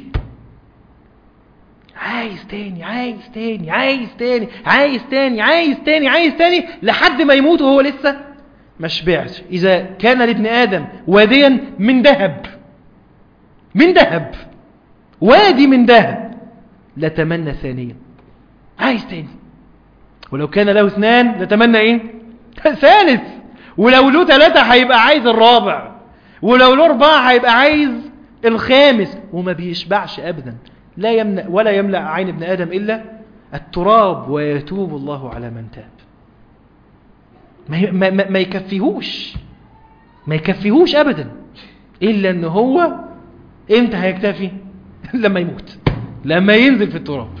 عايز تاني عايز تاني عايز تاني عايز تاني عايز تاني عايز تاني لحد ما يموت وهو لسه ما شبعش. إذا كان لابن آدم واديا من ذهب من ذهب وادي من ذهب لتمنى ثانيا، عايز تاني. ولو كان له اثنان لتمنى ايه؟ ثالث. ولو له ثلاثة هيبقى عايز الرابع، ولو له أربعة هيبقى عايز الخامس. وما بيشبعش أبدا. لا يملأ ولا يملأ عين ابن آدم إلا التراب ويتوب الله على من تاب. ما, ما, ما يكفيهوش ما يكفيهوش أبدا، إلا أنه هو إمتى هيكتفي؟ لما يموت، لما ينزل في التراب.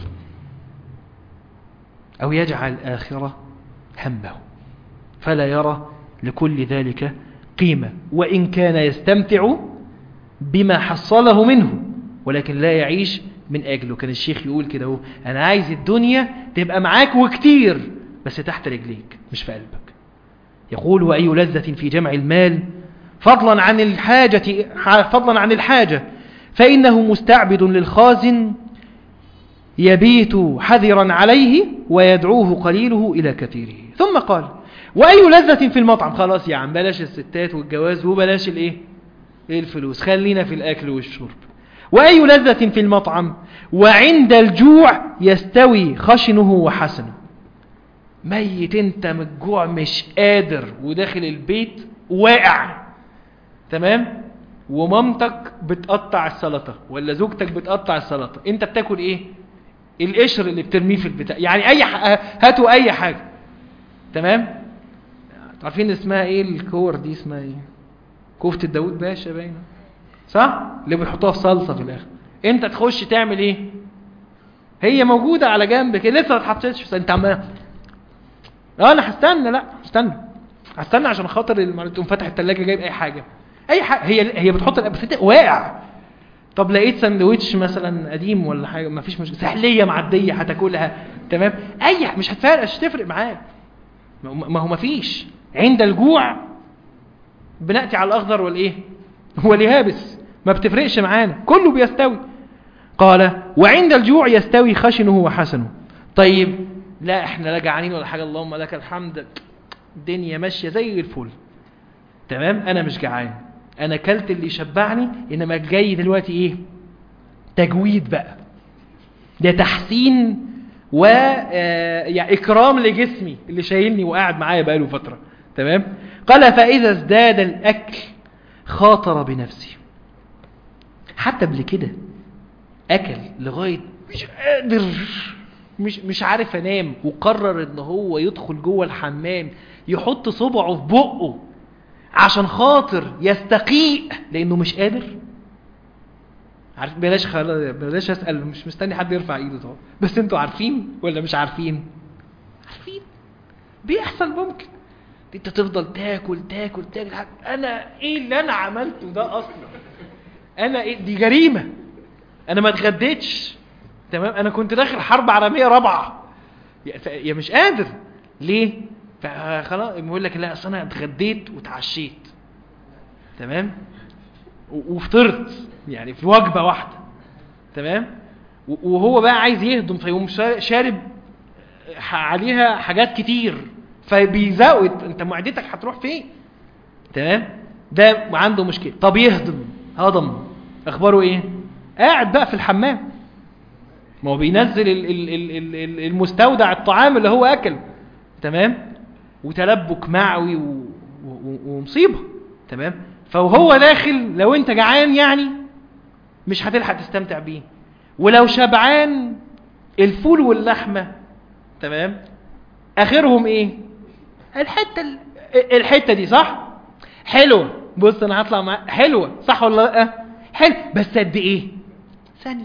أو يجعل آخرة همه فلا يرى لكل ذلك قيمة، وإن كان يستمتع بما حصله منه ولكن لا يعيش من أجله. كان الشيخ يقول كده هو: أنا عايز الدنيا تبقى معاك وكتير بس تحت رجليك مش في قلبك. يقول: وأي لذة في جمع المال فضلا عن الحاجة فضلا عن الحاجة فإنه مستعبد للخازن يبيت حذرا عليه ويدعوه قليله إلى كثيره. ثم قال: وأي لذة في المطعم. خلاص يا عم بلاش الستات والجواز وبلاش الايه الفلوس، خلينا في الأكل والشرب. وأي لذة في المطعم وعند الجوع يستوي خشنه وحسنه. ميت انت من الجوع مش قادر وداخل البيت واقع، تمام، ومامتك بتقطع السلطة ولا زوجتك بتقطع السلطة، انت بتاكل ايه؟ القشر اللي بترميه في البتاع، يعني اي ح... هاتوا اي حاجة. تمام. عارفين اسمها ايه الكور دي؟ اسمها ايه؟ كفتة داود باشا باينه، صح؟ اللي بيحطوها في صلصة في الاخر. انت تخش تعمل ايه؟ هي موجودة على جنب كده لسه ما اتحطتش في انت عمال اه انا هستنى، لا هستنى هستنى عشان خاطر تقوم فاتح الثلاجه جايب اي حاجه اي حاجه. هي هي بتحط بس واقع. طب لقيت ساندوتش مثلا قديم ولا حاجه، ما فيش مشكله، سحليه معديه هتاكلها، تمام، اي مش هتفرق، مش هتفرق معاك. ما هو ما فيش. عند الجوع بناتي على الاخضر والايه واليابس، ما بتفرقش معانا، كله بيستوي. قال: وعند الجوع يستوي خشنه وحسنه. طيب لا احنا لا جعانين ولا حاجه، اللهم لك الحمد، الدنيا ماشيه زي الفل، تمام، انا مش جعان، انا اكلت اللي يشبعني، انما جاي دلوقتي ايه؟ تجويد بقى، ده تحسين و يعني اكرام لجسمي اللي شايلني وقاعد معايا بقاله فتره، تمام. قال: فاذا ازداد الاكل خاطر بنفسه. حتى قبل كده اكل لغايه مش قادر، مش مش عارف انام، وقرر ان هو يدخل جوه الحمام يحط صبعه في بقه عشان خاطر يستقيء لانه مش قادر. عارف، بلاش خلاص بلاش اسال، مش مستني حد يرفع ايده طبعا، بس انتوا عارفين ولا مش عارفين؟ عارفين بيحصل. ممكن انت تفضل تاكل تاكل تاكل، انا ايه اللي انا عملته ده اصلا؟ انا ايه دي؟ جريمه. انا ما اتغديتش، تمام، انا كنت داخل حرب عالميه رابعه، يا مش قادر ليه؟ فخلاص يقول لك لا اصل انا اتغديت وتعشيت، تمام، وفطرت يعني في وجبه واحده، تمام، وهو بقى عايز يهضم فيقوم شارب عليها حاجات كتير فبيزود، انت معدتك هتروح فين؟ تمام. ده عنده مشكله. طب يهضم، هضم، اخباره ايه؟ قاعد بقى في الحمام، ما هو بينزل المستودع الطعام اللي هو اكل، تمام، وتلبك معوي و... و... ومصيبه، تمام. فهو داخل، لو انت جعان يعني مش هتلحق تستمتع بيه، ولو شبعان الفول واللحمه، تمام، اخرهم ايه؟ الحته ال... الحته دي، صح؟ حلوه، بص انا هطلع مع حلوه، صح ولا لا؟ حلو، بس قد ايه؟ ثانيه.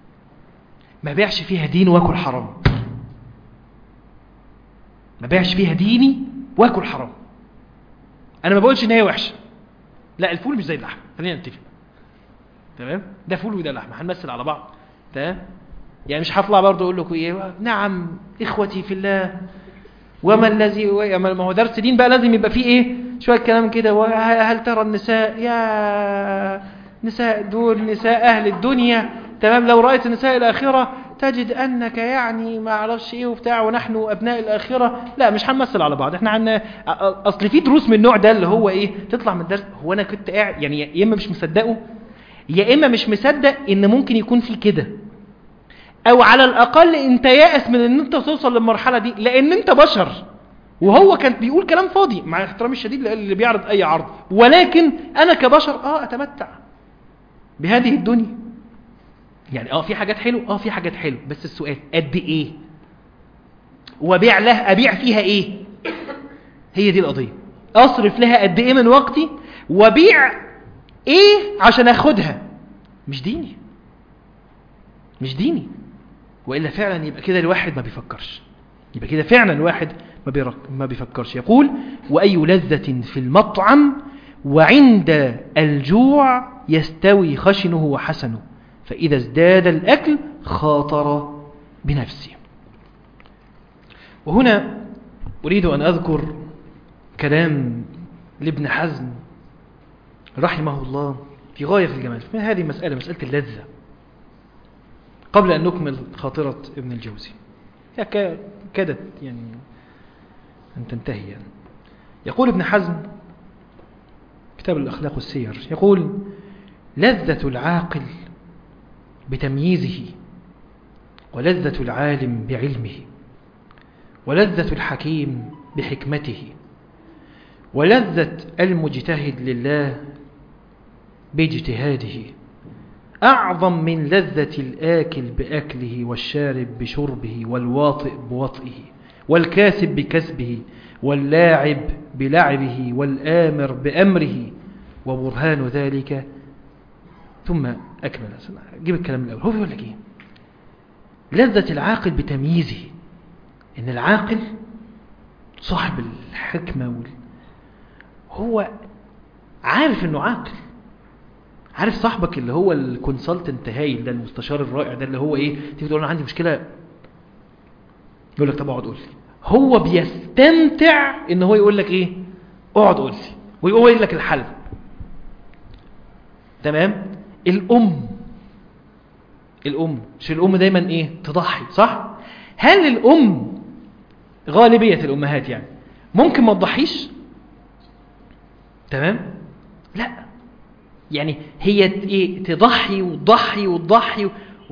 ما بيعش فيها دين واكل حرام، ما بيعش فيها ديني واكل حرام. انا ما بقولش ان هي وحشه، لا الفول مش زي اللحمه، خلينا نتفق، تمام؟ ده فول وده لحمه، هنمثل على بعض، تمام؟ يعني مش هطلع برضه اقول لكم ايه، نعم اخوتي في الله وما الذي، ما هو درس دين بقى لازم يبقى فيه ايه شويه كلام كده. وهل ترى النساء، يا نساء دول نساء اهل الدنيا، تمام؟ لو رايت نساء الاخره تجد انك يعني ما اعرفش ايه وبتاع، ونحن ابناء الاخره. لا مش هنمثل على بعض، احنا عن اصل في دروس من النوع ده اللي هو ايه، تطلع من الدرس هو انا كنت قاعد يعني يا اما مش مصدقه، يا اما مش مصدق ان ممكن يكون في كده، او على الاقل انت يائس من ان انت توصل للمرحله دي لان انت بشر. وهو كان بيقول كلام فاضي مع احترامي الشديد اللي بيعرض اي عرض، ولكن انا كبشر اه اتمتع بهذه الدنيا. يعني اه في حاجات حلو، اه في حاجات حلو، بس السؤال قد ايه، وبيع لها ابيع فيها ايه؟ هي دي القضيه. اصرف لها قد ايه من وقتي، وبيع ايه عشان اخدها؟ مش ديني، مش ديني. وإلا فعلا يبقى كده الواحد ما بيفكرش، يبقى كده فعلا الواحد ما بيفكرش. يقول وأي لذة في المطعم وعند الجوع يستوي خشنه وحسنه، فإذا ازداد الأكل خاطر بنفسه. وهنا أريد أن أذكر كلام لابن حزم رحمه الله في غاية في الجمال في هذه المسألة، مسألة اللذة، قبل أن نكمل خاطرة ابن الجوزي. كادت يعني أن تنتهي يعني. يقول ابن حزم كتاب الأخلاق والسير، يقول لذة العاقل بتمييزه، ولذة العالم بعلمه، ولذة الحكيم بحكمته، ولذة المجتهد لله باجتهاده أعظم من لذة الآكل بأكله، والشارب بشربه، والواطئ بوطئه، والكاسب بكسبه، واللاعب بلعبه، والآمر بأمره، وبرهان ذلك. ثم أكمل، جيب الكلام الأول. هو بيقول لك إيه؟ لذة العاقل بتمييزه، إن العاقل صاحب الحكمة وال... هو عارف إنه عاقل، عارف صاحبك اللي هو الكونسلتنت هايل ده، المستشار الرائع ده، اللي هو ايه، تيجي تقول انا عندي مشكله يقول لك طب اقعد قول لي. هو بيستمتع ان هو يقول لك ايه، اقعد قول لي، ويقول لك الحل. تمام؟ الام الام مش الام دايما ايه تضحي، صح؟ هل الام غالبيه الامهات يعني ممكن ما تضحيش؟ تمام؟ لا، يعني هي ايه تضحي وتضحي وتضحي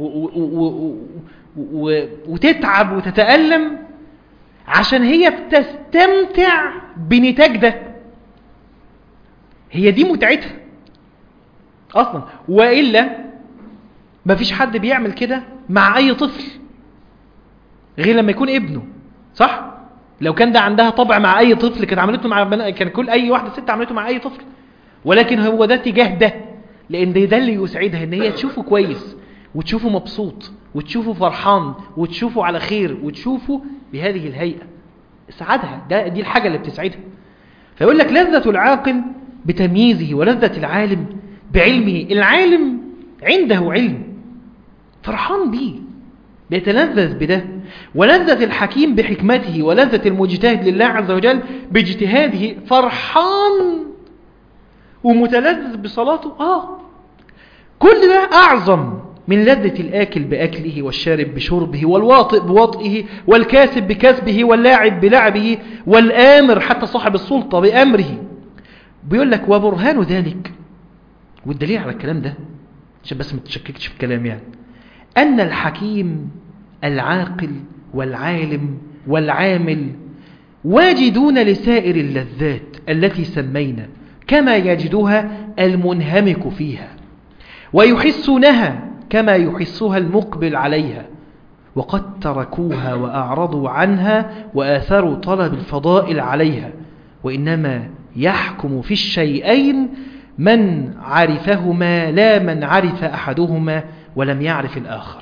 وتتعب وتتألم عشان هي بتستمتع بنتاج ده. هي دي متعتها اصلا، والا مفيش حد بيعمل كده مع اي طفل غير لما يكون ابنه، صح؟ لو كان ده عندها طبع مع اي طفل كانت عملته مع بنا... كان كل اي واحده ست عملته مع اي طفل. ولكن هو ده تجاه ده، لان ده اللي يسعدها، ان هي تشوفه كويس وتشوفه مبسوط وتشوفه فرحان وتشوفه على خير وتشوفه بهذه الهيئة، اسعدها. ده دي الحاجة اللي بتسعدها. فيقول لك لذة العاقل بتمييزه، ولذة العالم بعلمه. العالم عنده علم فرحان بيه، بيتلذذ بده. ولذة الحكيم بحكمته، ولذة المجتهد لله عز وجل باجتهاده، فرحان ومتلذذ بصلاته. آه كل ده أعظم من لذة الآكل بأكله، والشارب بشربه، والواطئ بوطئه، والكاسب بكسبه، واللاعب بلعبه، والآمر حتى صاحب السلطة بأمره. بيقول لك وبرهان ذلك، والدليل على الكلام ده عشان بس ما تشككش في الكلام، يعني أن الحكيم العاقل والعالم والعامل واجدون لسائر اللذات التي سمينا كما يجدها المنهمك فيها، ويحسونها كما يحسها المقبل عليها، وقد تركوها وأعرضوا عنها وآثروا طلب الفضائل عليها. وإنما يحكم في الشيئين من عرفهما لا من عرف أحدهما ولم يعرف الآخر.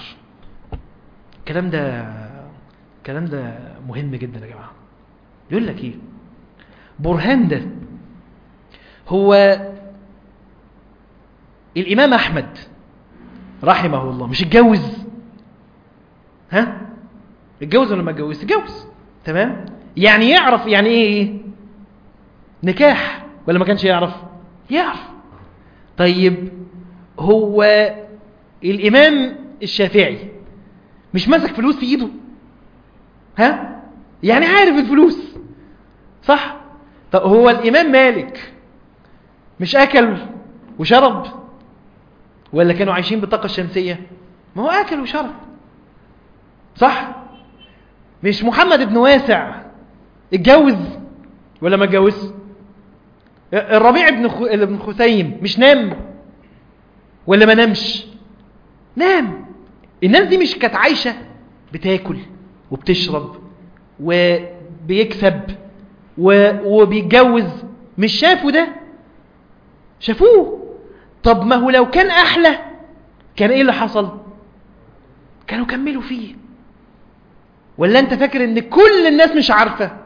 الكلام ده الكلام ده مهم جدا يا جماعة. يقول لك إيه؟ برهان ده هو الإمام أحمد رحمه الله مش اتجوز؟ ها؟ اتجوز ولا ما اتجوز؟ اتجوز. تمام؟ يعني يعرف يعني ايه ايه نكاح ولا ما كانش يعرف؟ يعرف. طيب هو الإمام الشافعي مش ماسك فلوس في ايده؟ ها؟ يعني عارف الفلوس، صح؟ طب هو الإمام مالك مش أكل وشرب ولا كانوا عايشين بالطاقة الشمسية؟ ما هو أكل وشرب، صح؟ مش محمد بن واسع اتجوز ولا ما اتجوز؟ الربيع بن خ... ابن خثيم مش نام ولا ما نامش؟ نام. الناس دي مش كانت عايشة بتاكل وبتشرب وبيكسب و... وبيتجوز؟ مش شافوا ده؟ شافوه. طب ما هو لو كان أحلى كان إيه اللي حصل؟ كانوا كملوا فيه. ولا أنت فاكر إن كل الناس مش عارفة؟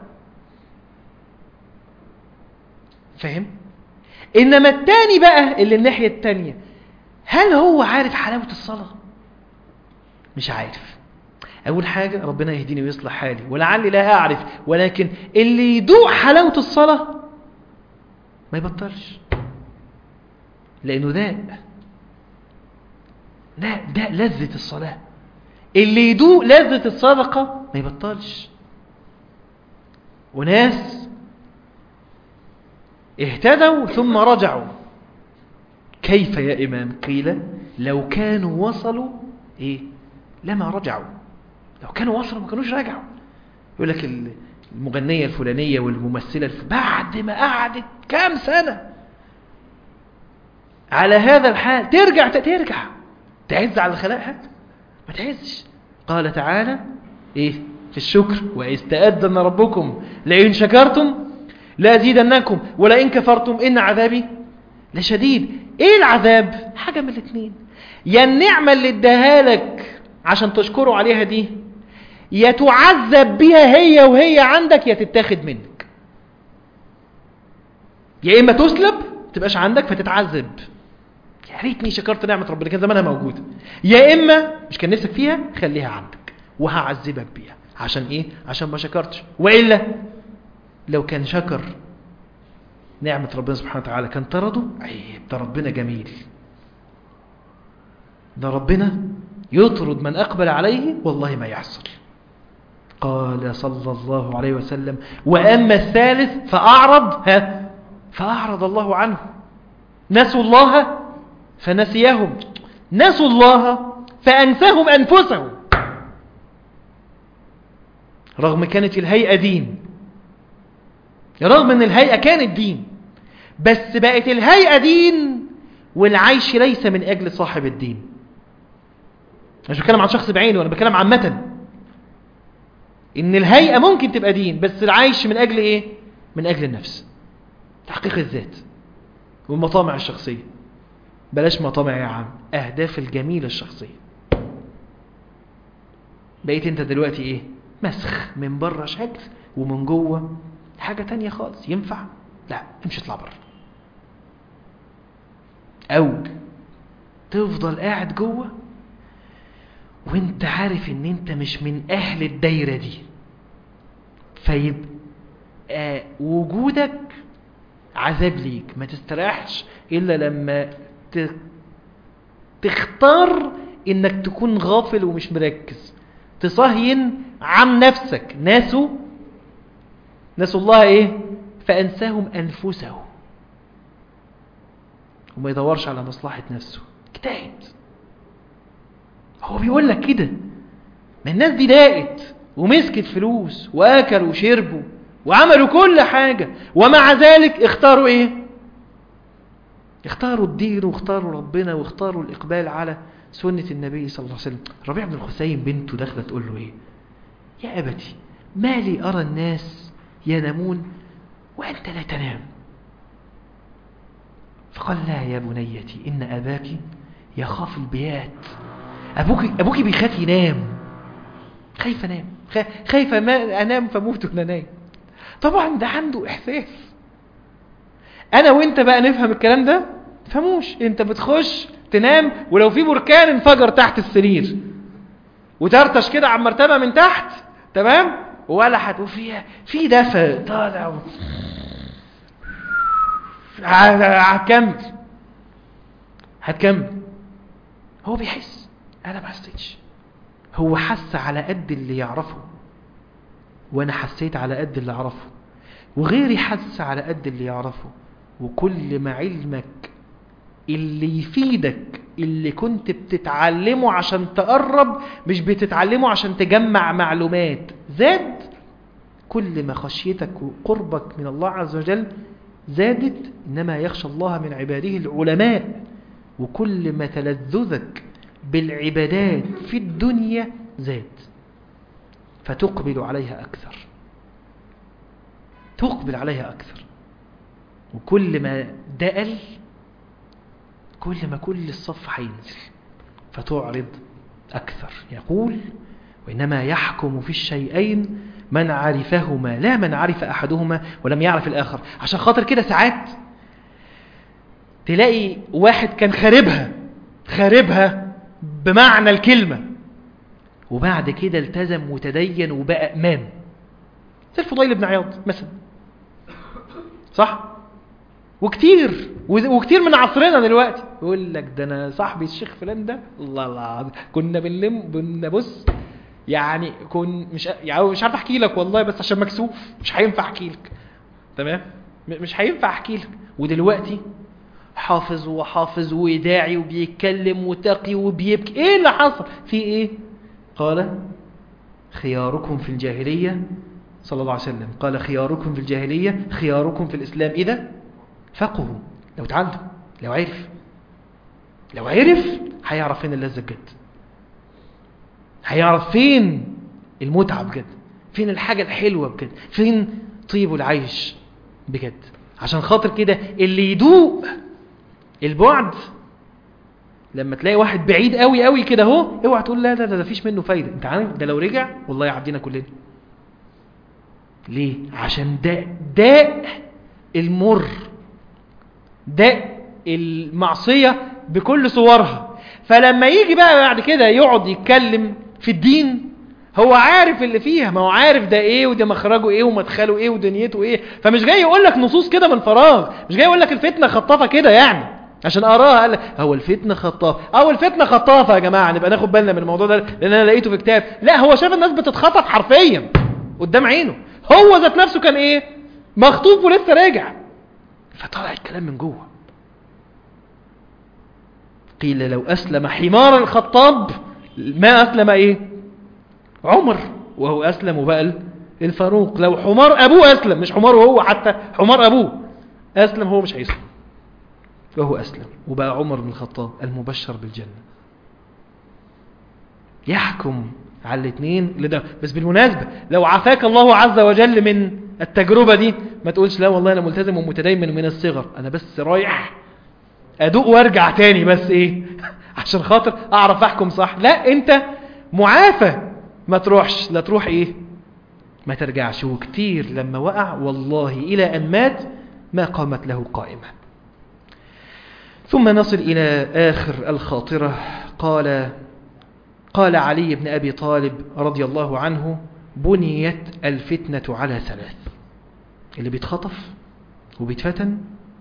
فاهم؟ إنما التاني بقى اللي الناحية التانية، هل هو عارف حلاوة الصلاة؟ مش عارف. أول حاجة ربنا يهديني ويصلح حالي ولعلي لا أعرف، ولكن اللي يدوق حلاوة الصلاة ما يبطلش، لأنه داء داء داء لذة الصلاة. اللي يدوق لذة الصدقة ما يبطلش. وناس اهتدوا ثم رجعوا. كيف يا إمام؟ قيل لو كانوا وصلوا إيه لما رجعوا. لو كانوا وصلوا ما كانوش رجعوا. يقول لك المغنية الفلانية والممثلة الف... بعد ما قعدت كام سنة على هذا الحال ترجع ترجع تعز على خلقها؟ ما تعزش. قال تعالى إيه في الشكر وإذ تأذن ربكم لئن شكرتم لأزيدنكم ولئن كفرتم إن عذابي لشديد. إيه العذاب؟ حاجة من الاثنين، يا النعمة اللي اداها لك عشان تشكروا عليها دي يا تعذب بها هي وهي عندك يا تتاخد منك. يا إما تسلب تبقاش عندك فتتعذب، يا ريتني شكرت نعمة ربنا كان زمانها موجودة، يا إما مش كان نفسك فيها خليها عندك وهعذبك بيها. عشان إيه؟ عشان ما شكرتش. وإلا لو كان شكر نعمة ربنا سبحانه وتعالى كان طرده. عيب، ده ربنا جميل، ده ربنا يطرد من أقبل عليه والله ما يحصل. قال صلى الله عليه وسلم وأما الثالث فأعرض ها فأعرض الله عنه. نسوا الله فنسيهم، نسوا الله فأنساهم أنفسهم. رغم كانت الهيئة دين، رغم أن الهيئة كانت دين، بس بقت الهيئة دين والعيش ليس من أجل صاحب الدين. مش بتكلم عن شخص بعينه، وأنا بتكلم عامة إن الهيئة ممكن تبقى دين بس العيش من أجل إيه؟ من أجل النفس، تحقيق الذات والمطامع الشخصية. بلاش مطامع يا عم، أهداف الجميلة الشخصية. بقيت أنت دلوقتي إيه؟ مسخ، من بره شكل ومن جوه حاجة تانية خالص. ينفع؟ لا، امشي اطلع بره. أو تفضل قاعد جوه وانت عارف ان انت مش من اهل الدايرة دي، فيبقى وجودك عذاب ليك. ما تستريحش الا لما تختار انك تكون غافل ومش مركز، تصهين عن نفسك. ناسوا ناسوا الله ايه؟ فانساهم انفسهم. وما يدورش على مصلحة نفسه، اجتهد. هو بيقول لك كده، ما الناس دي داقت ومسكت فلوس واكلوا وشربوا وعملوا كل حاجة، ومع ذلك اختاروا ايه؟ اختاروا الدين واختاروا ربنا واختاروا الإقبال على سنة النبي صلى الله عليه وسلم. ربيع بن الخثيم بنته داخله تقول له ايه؟ يا أبتي ما لي أرى الناس ينامون وأنت لا تنام. فقال لا يا بنيتي إن أباك يخاف البيات. أبوك, أبوك بيخاف ينام، خايف أنام، خايف ما أنام فموت وأنا نايم. طبعا ده عنده احساس. انا وانت بقى نفهم الكلام ده؟ تفهموش. انت بتخش تنام ولو في بركان انفجر تحت السرير وترتش كده على المرتبه من تحت، تمام، ولا هتقول فيها في دفء طالع، هتكمل هتكمل. هو بيحس، انا ما حسيتش. هو حس على قد اللي يعرفه، وانا حسيت على قد اللي اعرفه، وغيري حس على قد اللي يعرفه. وكل ما علمك اللي يفيدك، اللي كنت بتتعلمه عشان تقرب مش بتتعلمه عشان تجمع معلومات، زاد، كل ما خشيتك وقربك من الله عز وجل زادت. إنما يخشى الله من عباده العلماء. وكل ما تلذذك بالعبادات في الدنيا زاد، فتقبل عليها أكثر، تقبل عليها أكثر. وكل ما دقل كل ما كل الصف هينزل فتعرض أكثر. يقول: وإنما يحكم في الشيئين من عرفهما لا من عرف أحدهما ولم يعرف الآخر. عشان خاطر كده ساعات تلاقي واحد كان خاربها خاربها بمعنى الكلمة، وبعد كده التزم وتدين وبقى إمام، زي الفضيل بن عياض مثلا، صح؟ وكتير وكتير من عصرنا دلوقتي يقول لك ده انا صاحبي الشيخ فلان ده، الله الله كنا بنلم بنبص يعني كن مش يعني مش عارف احكي لك والله، بس عشان مكسوف مش هينفع احكي لك، تمام، مش هينفع احكي لك. ودلوقتي حافظ وحافظ وداعي وبيتكلم وتقي وبيبكي. ايه اللي حصل في ايه؟ قال: خياركم في الجاهلية، صلى الله عليه وسلم قال: خياركم في الجاهلية خياركم في الإسلام إذا فقهوا. لو تعلم، لو عرف لو عرف هيعرف فين اللذة بجد، هيعرف فين المتعة بجد، فين الحاجة الحلوة بجد، فين طيب العيش بجد. عشان خاطر كده اللي يدوق البعد، لما تلاقي واحد بعيد قوي قوي كده اهو، اوعى تقول لا لا ده فيش منه فايدة. انت عارف ده لو رجع والله يعدينا كلنا. ليه؟ عشان ده داء المر، داء المعصية بكل صورها. فلما يجي بقى بعد كده يقعد يتكلم في الدين، هو عارف اللي فيها، ما هو عارف ده ايه وده مخرجه ايه ومدخله ايه ودنيته ايه. فمش جاي يقول لك نصوص كده من فراغ، مش جاي يقول لك الفتنة خطافة كده يعني عشان اراها. قال هو الفتنة خطافة او الفتنة خطافة يا جماعة، نبقى ناخد بالنا من الموضوع ده لان انا لقيته في كتاب. لا، هو شاف الناس بتتخطف حرفيا قدام عينه، هو ذات نفسه كان ايه؟ مخطوف ولسه راجع، فطلع الكلام من جوه. قيل لو أسلم حمار الخطاب ما أسلم إيه؟ عمر، وهو أسلم وبقى الفاروق. لو حمار أبوه أسلم، مش حمار وهو، حتى حمار أبوه أسلم، هو مش هيسلم، وهو أسلم وبقى عمر بن الخطاب المبشر بالجنة. يحكم على الاثنين لده. بس بالمناسبة لو عافاك الله عز وجل من التجربة دي، ما تقولش لا والله أنا ملتزم ومتدين من الصغر، أنا بس رايح أدوق وارجع تاني، بس إيه عشان خاطر أعرف أحكم صح. لا، أنت معافى، ما تروحش، لا تروح إيه ما ترجعش. وكتير لما وقع والله إلى أن مات ما قامت له قائمة. ثم نصل إلى آخر الخاطرة. قال قال علي بن أبي طالب رضي الله عنه: بنيت الفتنة على ثلاث. اللي بيتخطف وبيتفتن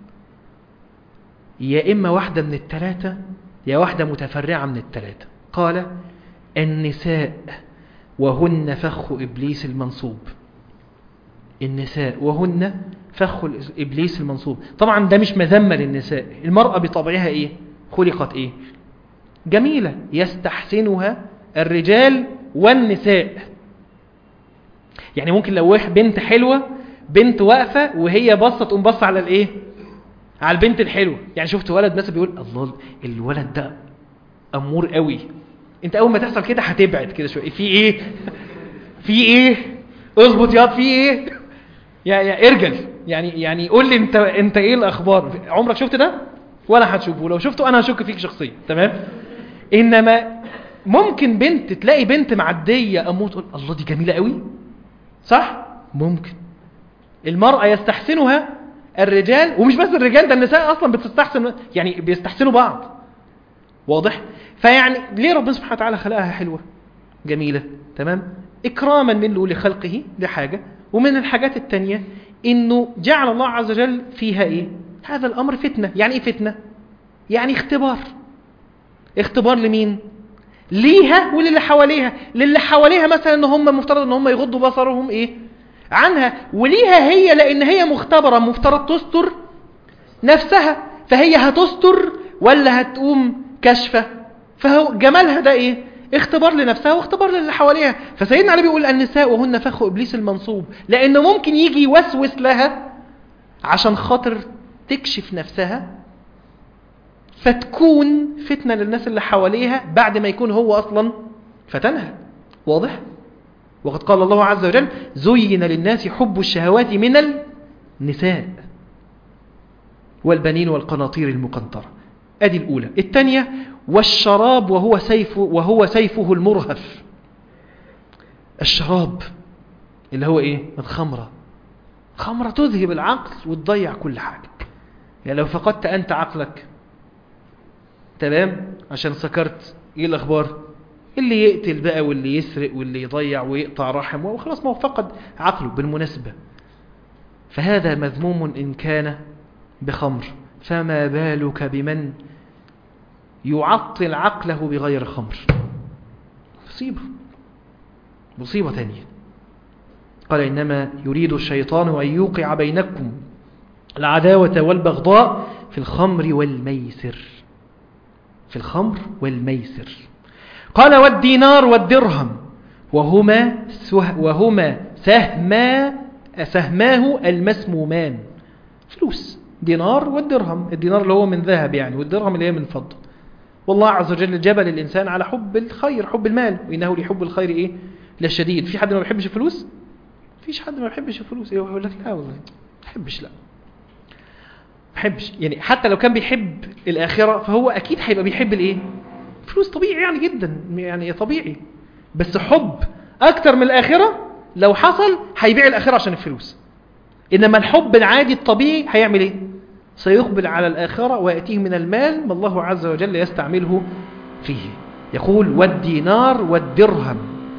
يا إما واحدة من الثلاثة يا واحدة متفرعة من الثلاثة. قال: النساء وهن فخ إبليس المنصوب. النساء وهن فخ إبليس المنصوب. طبعا ده مش مذمة للنساء، المرأة بطبعها إيه؟ خلقت إيه؟ جميلة يستحسنها الرجال والنساء. يعني ممكن لو واحد بنت حلوة، بنت واقفة وهي بصة تقوم بصة على الإيه؟ على البنت الحلوة. يعني شفت ولد مثلا بيقول الله الولد ده أمور قوي، انت اول ما تحصل كده هتبعد كده شويه، في ايه في ايه اظبط ياض، في ايه يا يا ارجل، يعني يعني قول لي انت انت ايه الاخبار. عمرك شفت ده ولا هتشوفه؟ لو شفته انا هشك فيك شخصيا، تمام. انما ممكن بنت تلاقي بنت معديه اموت تقول الله دي جميله قوي، صح؟ ممكن المرأة يستحسنها الرجال، ومش بس الرجال، ده النساء أصلا بتستحسن، يعني بيستحسنوا بعض. واضح؟ فيعني ليه ربنا سبحانه وتعالى خلقها حلوة جميلة؟ تمام؟ إكراما منه لخلقه، دي حاجة. ومن الحاجات التانية إنه جعل الله عز وجل فيها إيه؟ هذا الأمر فتنة. يعني إيه فتنة؟ يعني اختبار. اختبار لمين؟ ليها وللي حواليها. للي حواليها مثلا إن هم مفترض إن هم يغضوا بصرهم إيه؟ عنها، وليها هي لأن هي مختبرة، مفترض تستر نفسها، فهي هتستر ولا هتقوم كشفة؟ فهو جمالها ده إيه؟ اختبار لنفسها واختبار للي حواليها. فسيدنا علي بيقول النساء وهن فخ إبليس المنصوب، لأنه ممكن يجي يوسوس لها عشان خاطر تكشف نفسها فتكون فتنة للناس اللي حواليها بعد ما يكون هو أصلا فتنها. واضح؟ وقد قال الله عز وجل زين للناس حب الشهوات من النساء والبنين والقناطير المقنطرة. أدي الأولى. الثانية والشراب وهو سيف وهو سيفه المرهف. الشراب اللي هو إيه؟ الخمرة. خمرة تذهب العقل وتضيع كل حاجة. يعني لو فقدت أنت عقلك تمام عشان سكرت، إيه الأخبار؟ اللي يقتل بقى واللي يسرق واللي يضيع ويقطع رحم وخلاص ما هو فقد عقله بالمناسبة. فهذا مذموم إن كان بخمر، فما بالك بمن يعطل عقله بغير خمر؟ مصيبة مصيبة ثانية. قال إنما يريد الشيطان أن يوقع بينكم العداوة والبغضاء في الخمر والميسر. في الخمر والميسر. قال والدينار والدرهم وهما وهما سهما سهماه المسمومان. فلوس، دينار والدرهم. الدينار اللي هو من ذهب يعني، والدرهم اللي هي من فضة. والله عز وجل جبل الإنسان على حب الخير، حب المال، وإنه لحب الخير إيه؟ لشديد. في حد ما بيحبش الفلوس؟ فيش حد ما بيحبش الفلوس. إيه يقول لك لا والله ما بحبش، لا بحبش. يعني حتى لو كان بيحب الآخرة فهو أكيد هيبقى بيحب الإيه؟ فلوس. طبيعي يعني جدا، يعني طبيعي. بس حب أكتر من الآخرة لو حصل هيبيع الآخرة عشان الفلوس. إنما الحب العادي الطبيعي هيعمل إيه؟ سيقبل على الآخرة ويأتيه من المال ما الله عز وجل يستعمله فيه. يقول والدينار والدرهم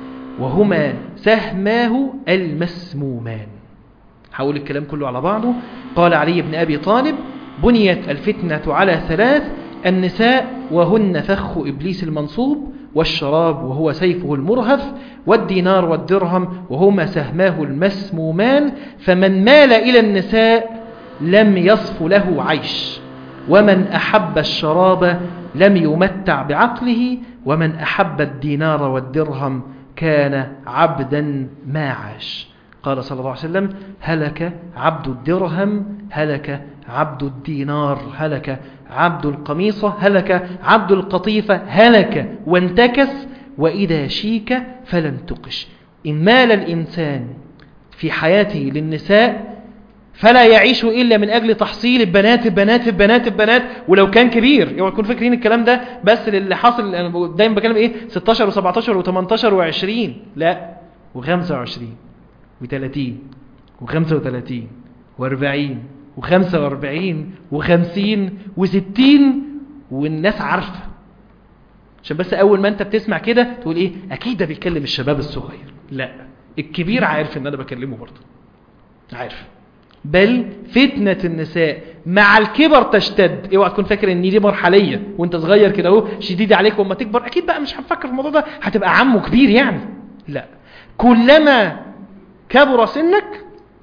وهما سهماه المسمومان. حول الكلام كله على بعضه. قال علي بن أبي طالب بنيت الفتنة على ثلاث: النساء وهن فخ إبليس المنصوب، والشراب وهو سيفه المرهف، والدينار والدرهم وهما سهماه المسمومان. فمن مال إلى النساء لم يصف له عيش، ومن أحب الشراب لم يمتع بعقله، ومن أحب الدينار والدرهم كان عبدا ما عاش. قال صلى الله عليه وسلم هلك عبد الدرهم، هلك عبد الدينار، هلك عبد القميصة، هلك عبد القطيفة، هلك وانتكس، وإذا شيك فلم تقش. إن مال الإنسان في حياته للنساء فلا يعيش إلا من أجل تحصيل البنات البنات البنات البنات. ولو كان كبير يوم يكون فاكرين الكلام ده بس للي حاصل. أنا دايما بكلم إيه ستاشر وسبعتاشر وتمنتاشر وعشرين، لا وخمسة وعشرين وثلاثين وخمسة وثلاثين واربعين وخمسة واربعين وخمسين وستين. والناس عارفة، عشان بس أول ما أنت بتسمع كده تقول إيه أكيد ده بيتكلم الشباب الصغير. لا، الكبير عارف إن أنا بكلمه برضه، عارف. بل فتنة النساء مع الكبر تشتد. اوعى تكون فاكر ان دي مرحلية وانت صغير كده اهو شديد عليك، وما تكبر اكيد بقى مش هنفكر في الموضوع ده هتبقى عمه كبير يعني. لا، كلما كبر سنك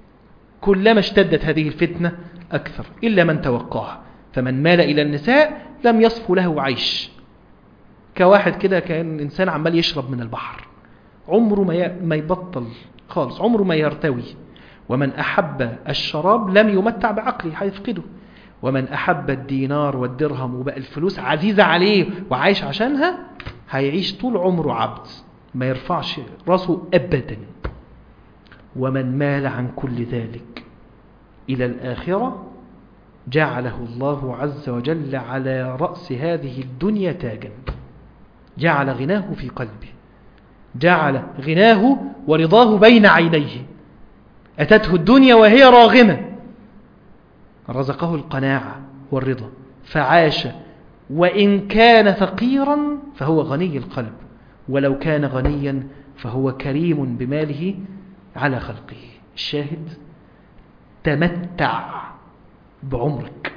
كلما اشتدت هذه الفتنة اكثر، الا من توقاها. فمن مال الى النساء لم يصف له عيش. كواحد كده كان انسان عمال يشرب من البحر، عمره ما ما يبطل خالص، عمره ما يرتوي. ومن أحب الشراب لم يمتع بعقله، هيفقده. ومن أحب الدينار والدرهم وبقى الفلوس عزيزة عليه وعايش عشانها، هيعيش طول عمره عبد ما يرفعش راسه أبدا. ومن مال عن كل ذلك إلى الآخرة جعله الله عز وجل على رأس هذه الدنيا تاجا، جعل غناه في قلبه، جعل غناه ورضاه بين عينيه. أتته الدنيا وهي راغمة رزقه القناعة والرضا فعاش، وإن كان فقيرا فهو غني القلب، ولو كان غنيا فهو كريم بماله على خلقه. الشاهد تمتع بعمرك،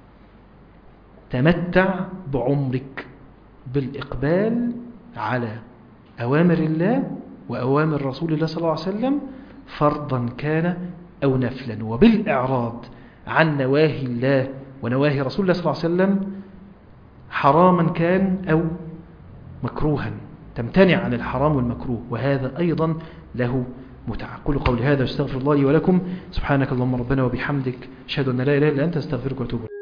تمتع بعمرك بالإقبال على أوامر الله وأوامر رسول الله صلى الله عليه وسلم فرضا كان أو نفلا، وبالإعراض عن نواهي الله ونواهي رسول الله صلى الله عليه وسلم حراما كان أو مكروها، تمتنع عن الحرام والمكروه، وهذا أيضا له متعة. قولوا قولي هذا واستغفر الله لي ولكم. سبحانك اللهم ربنا وبحمدك أشهد أن لا إله إلا أنت أستغفرك وأتوب إليك.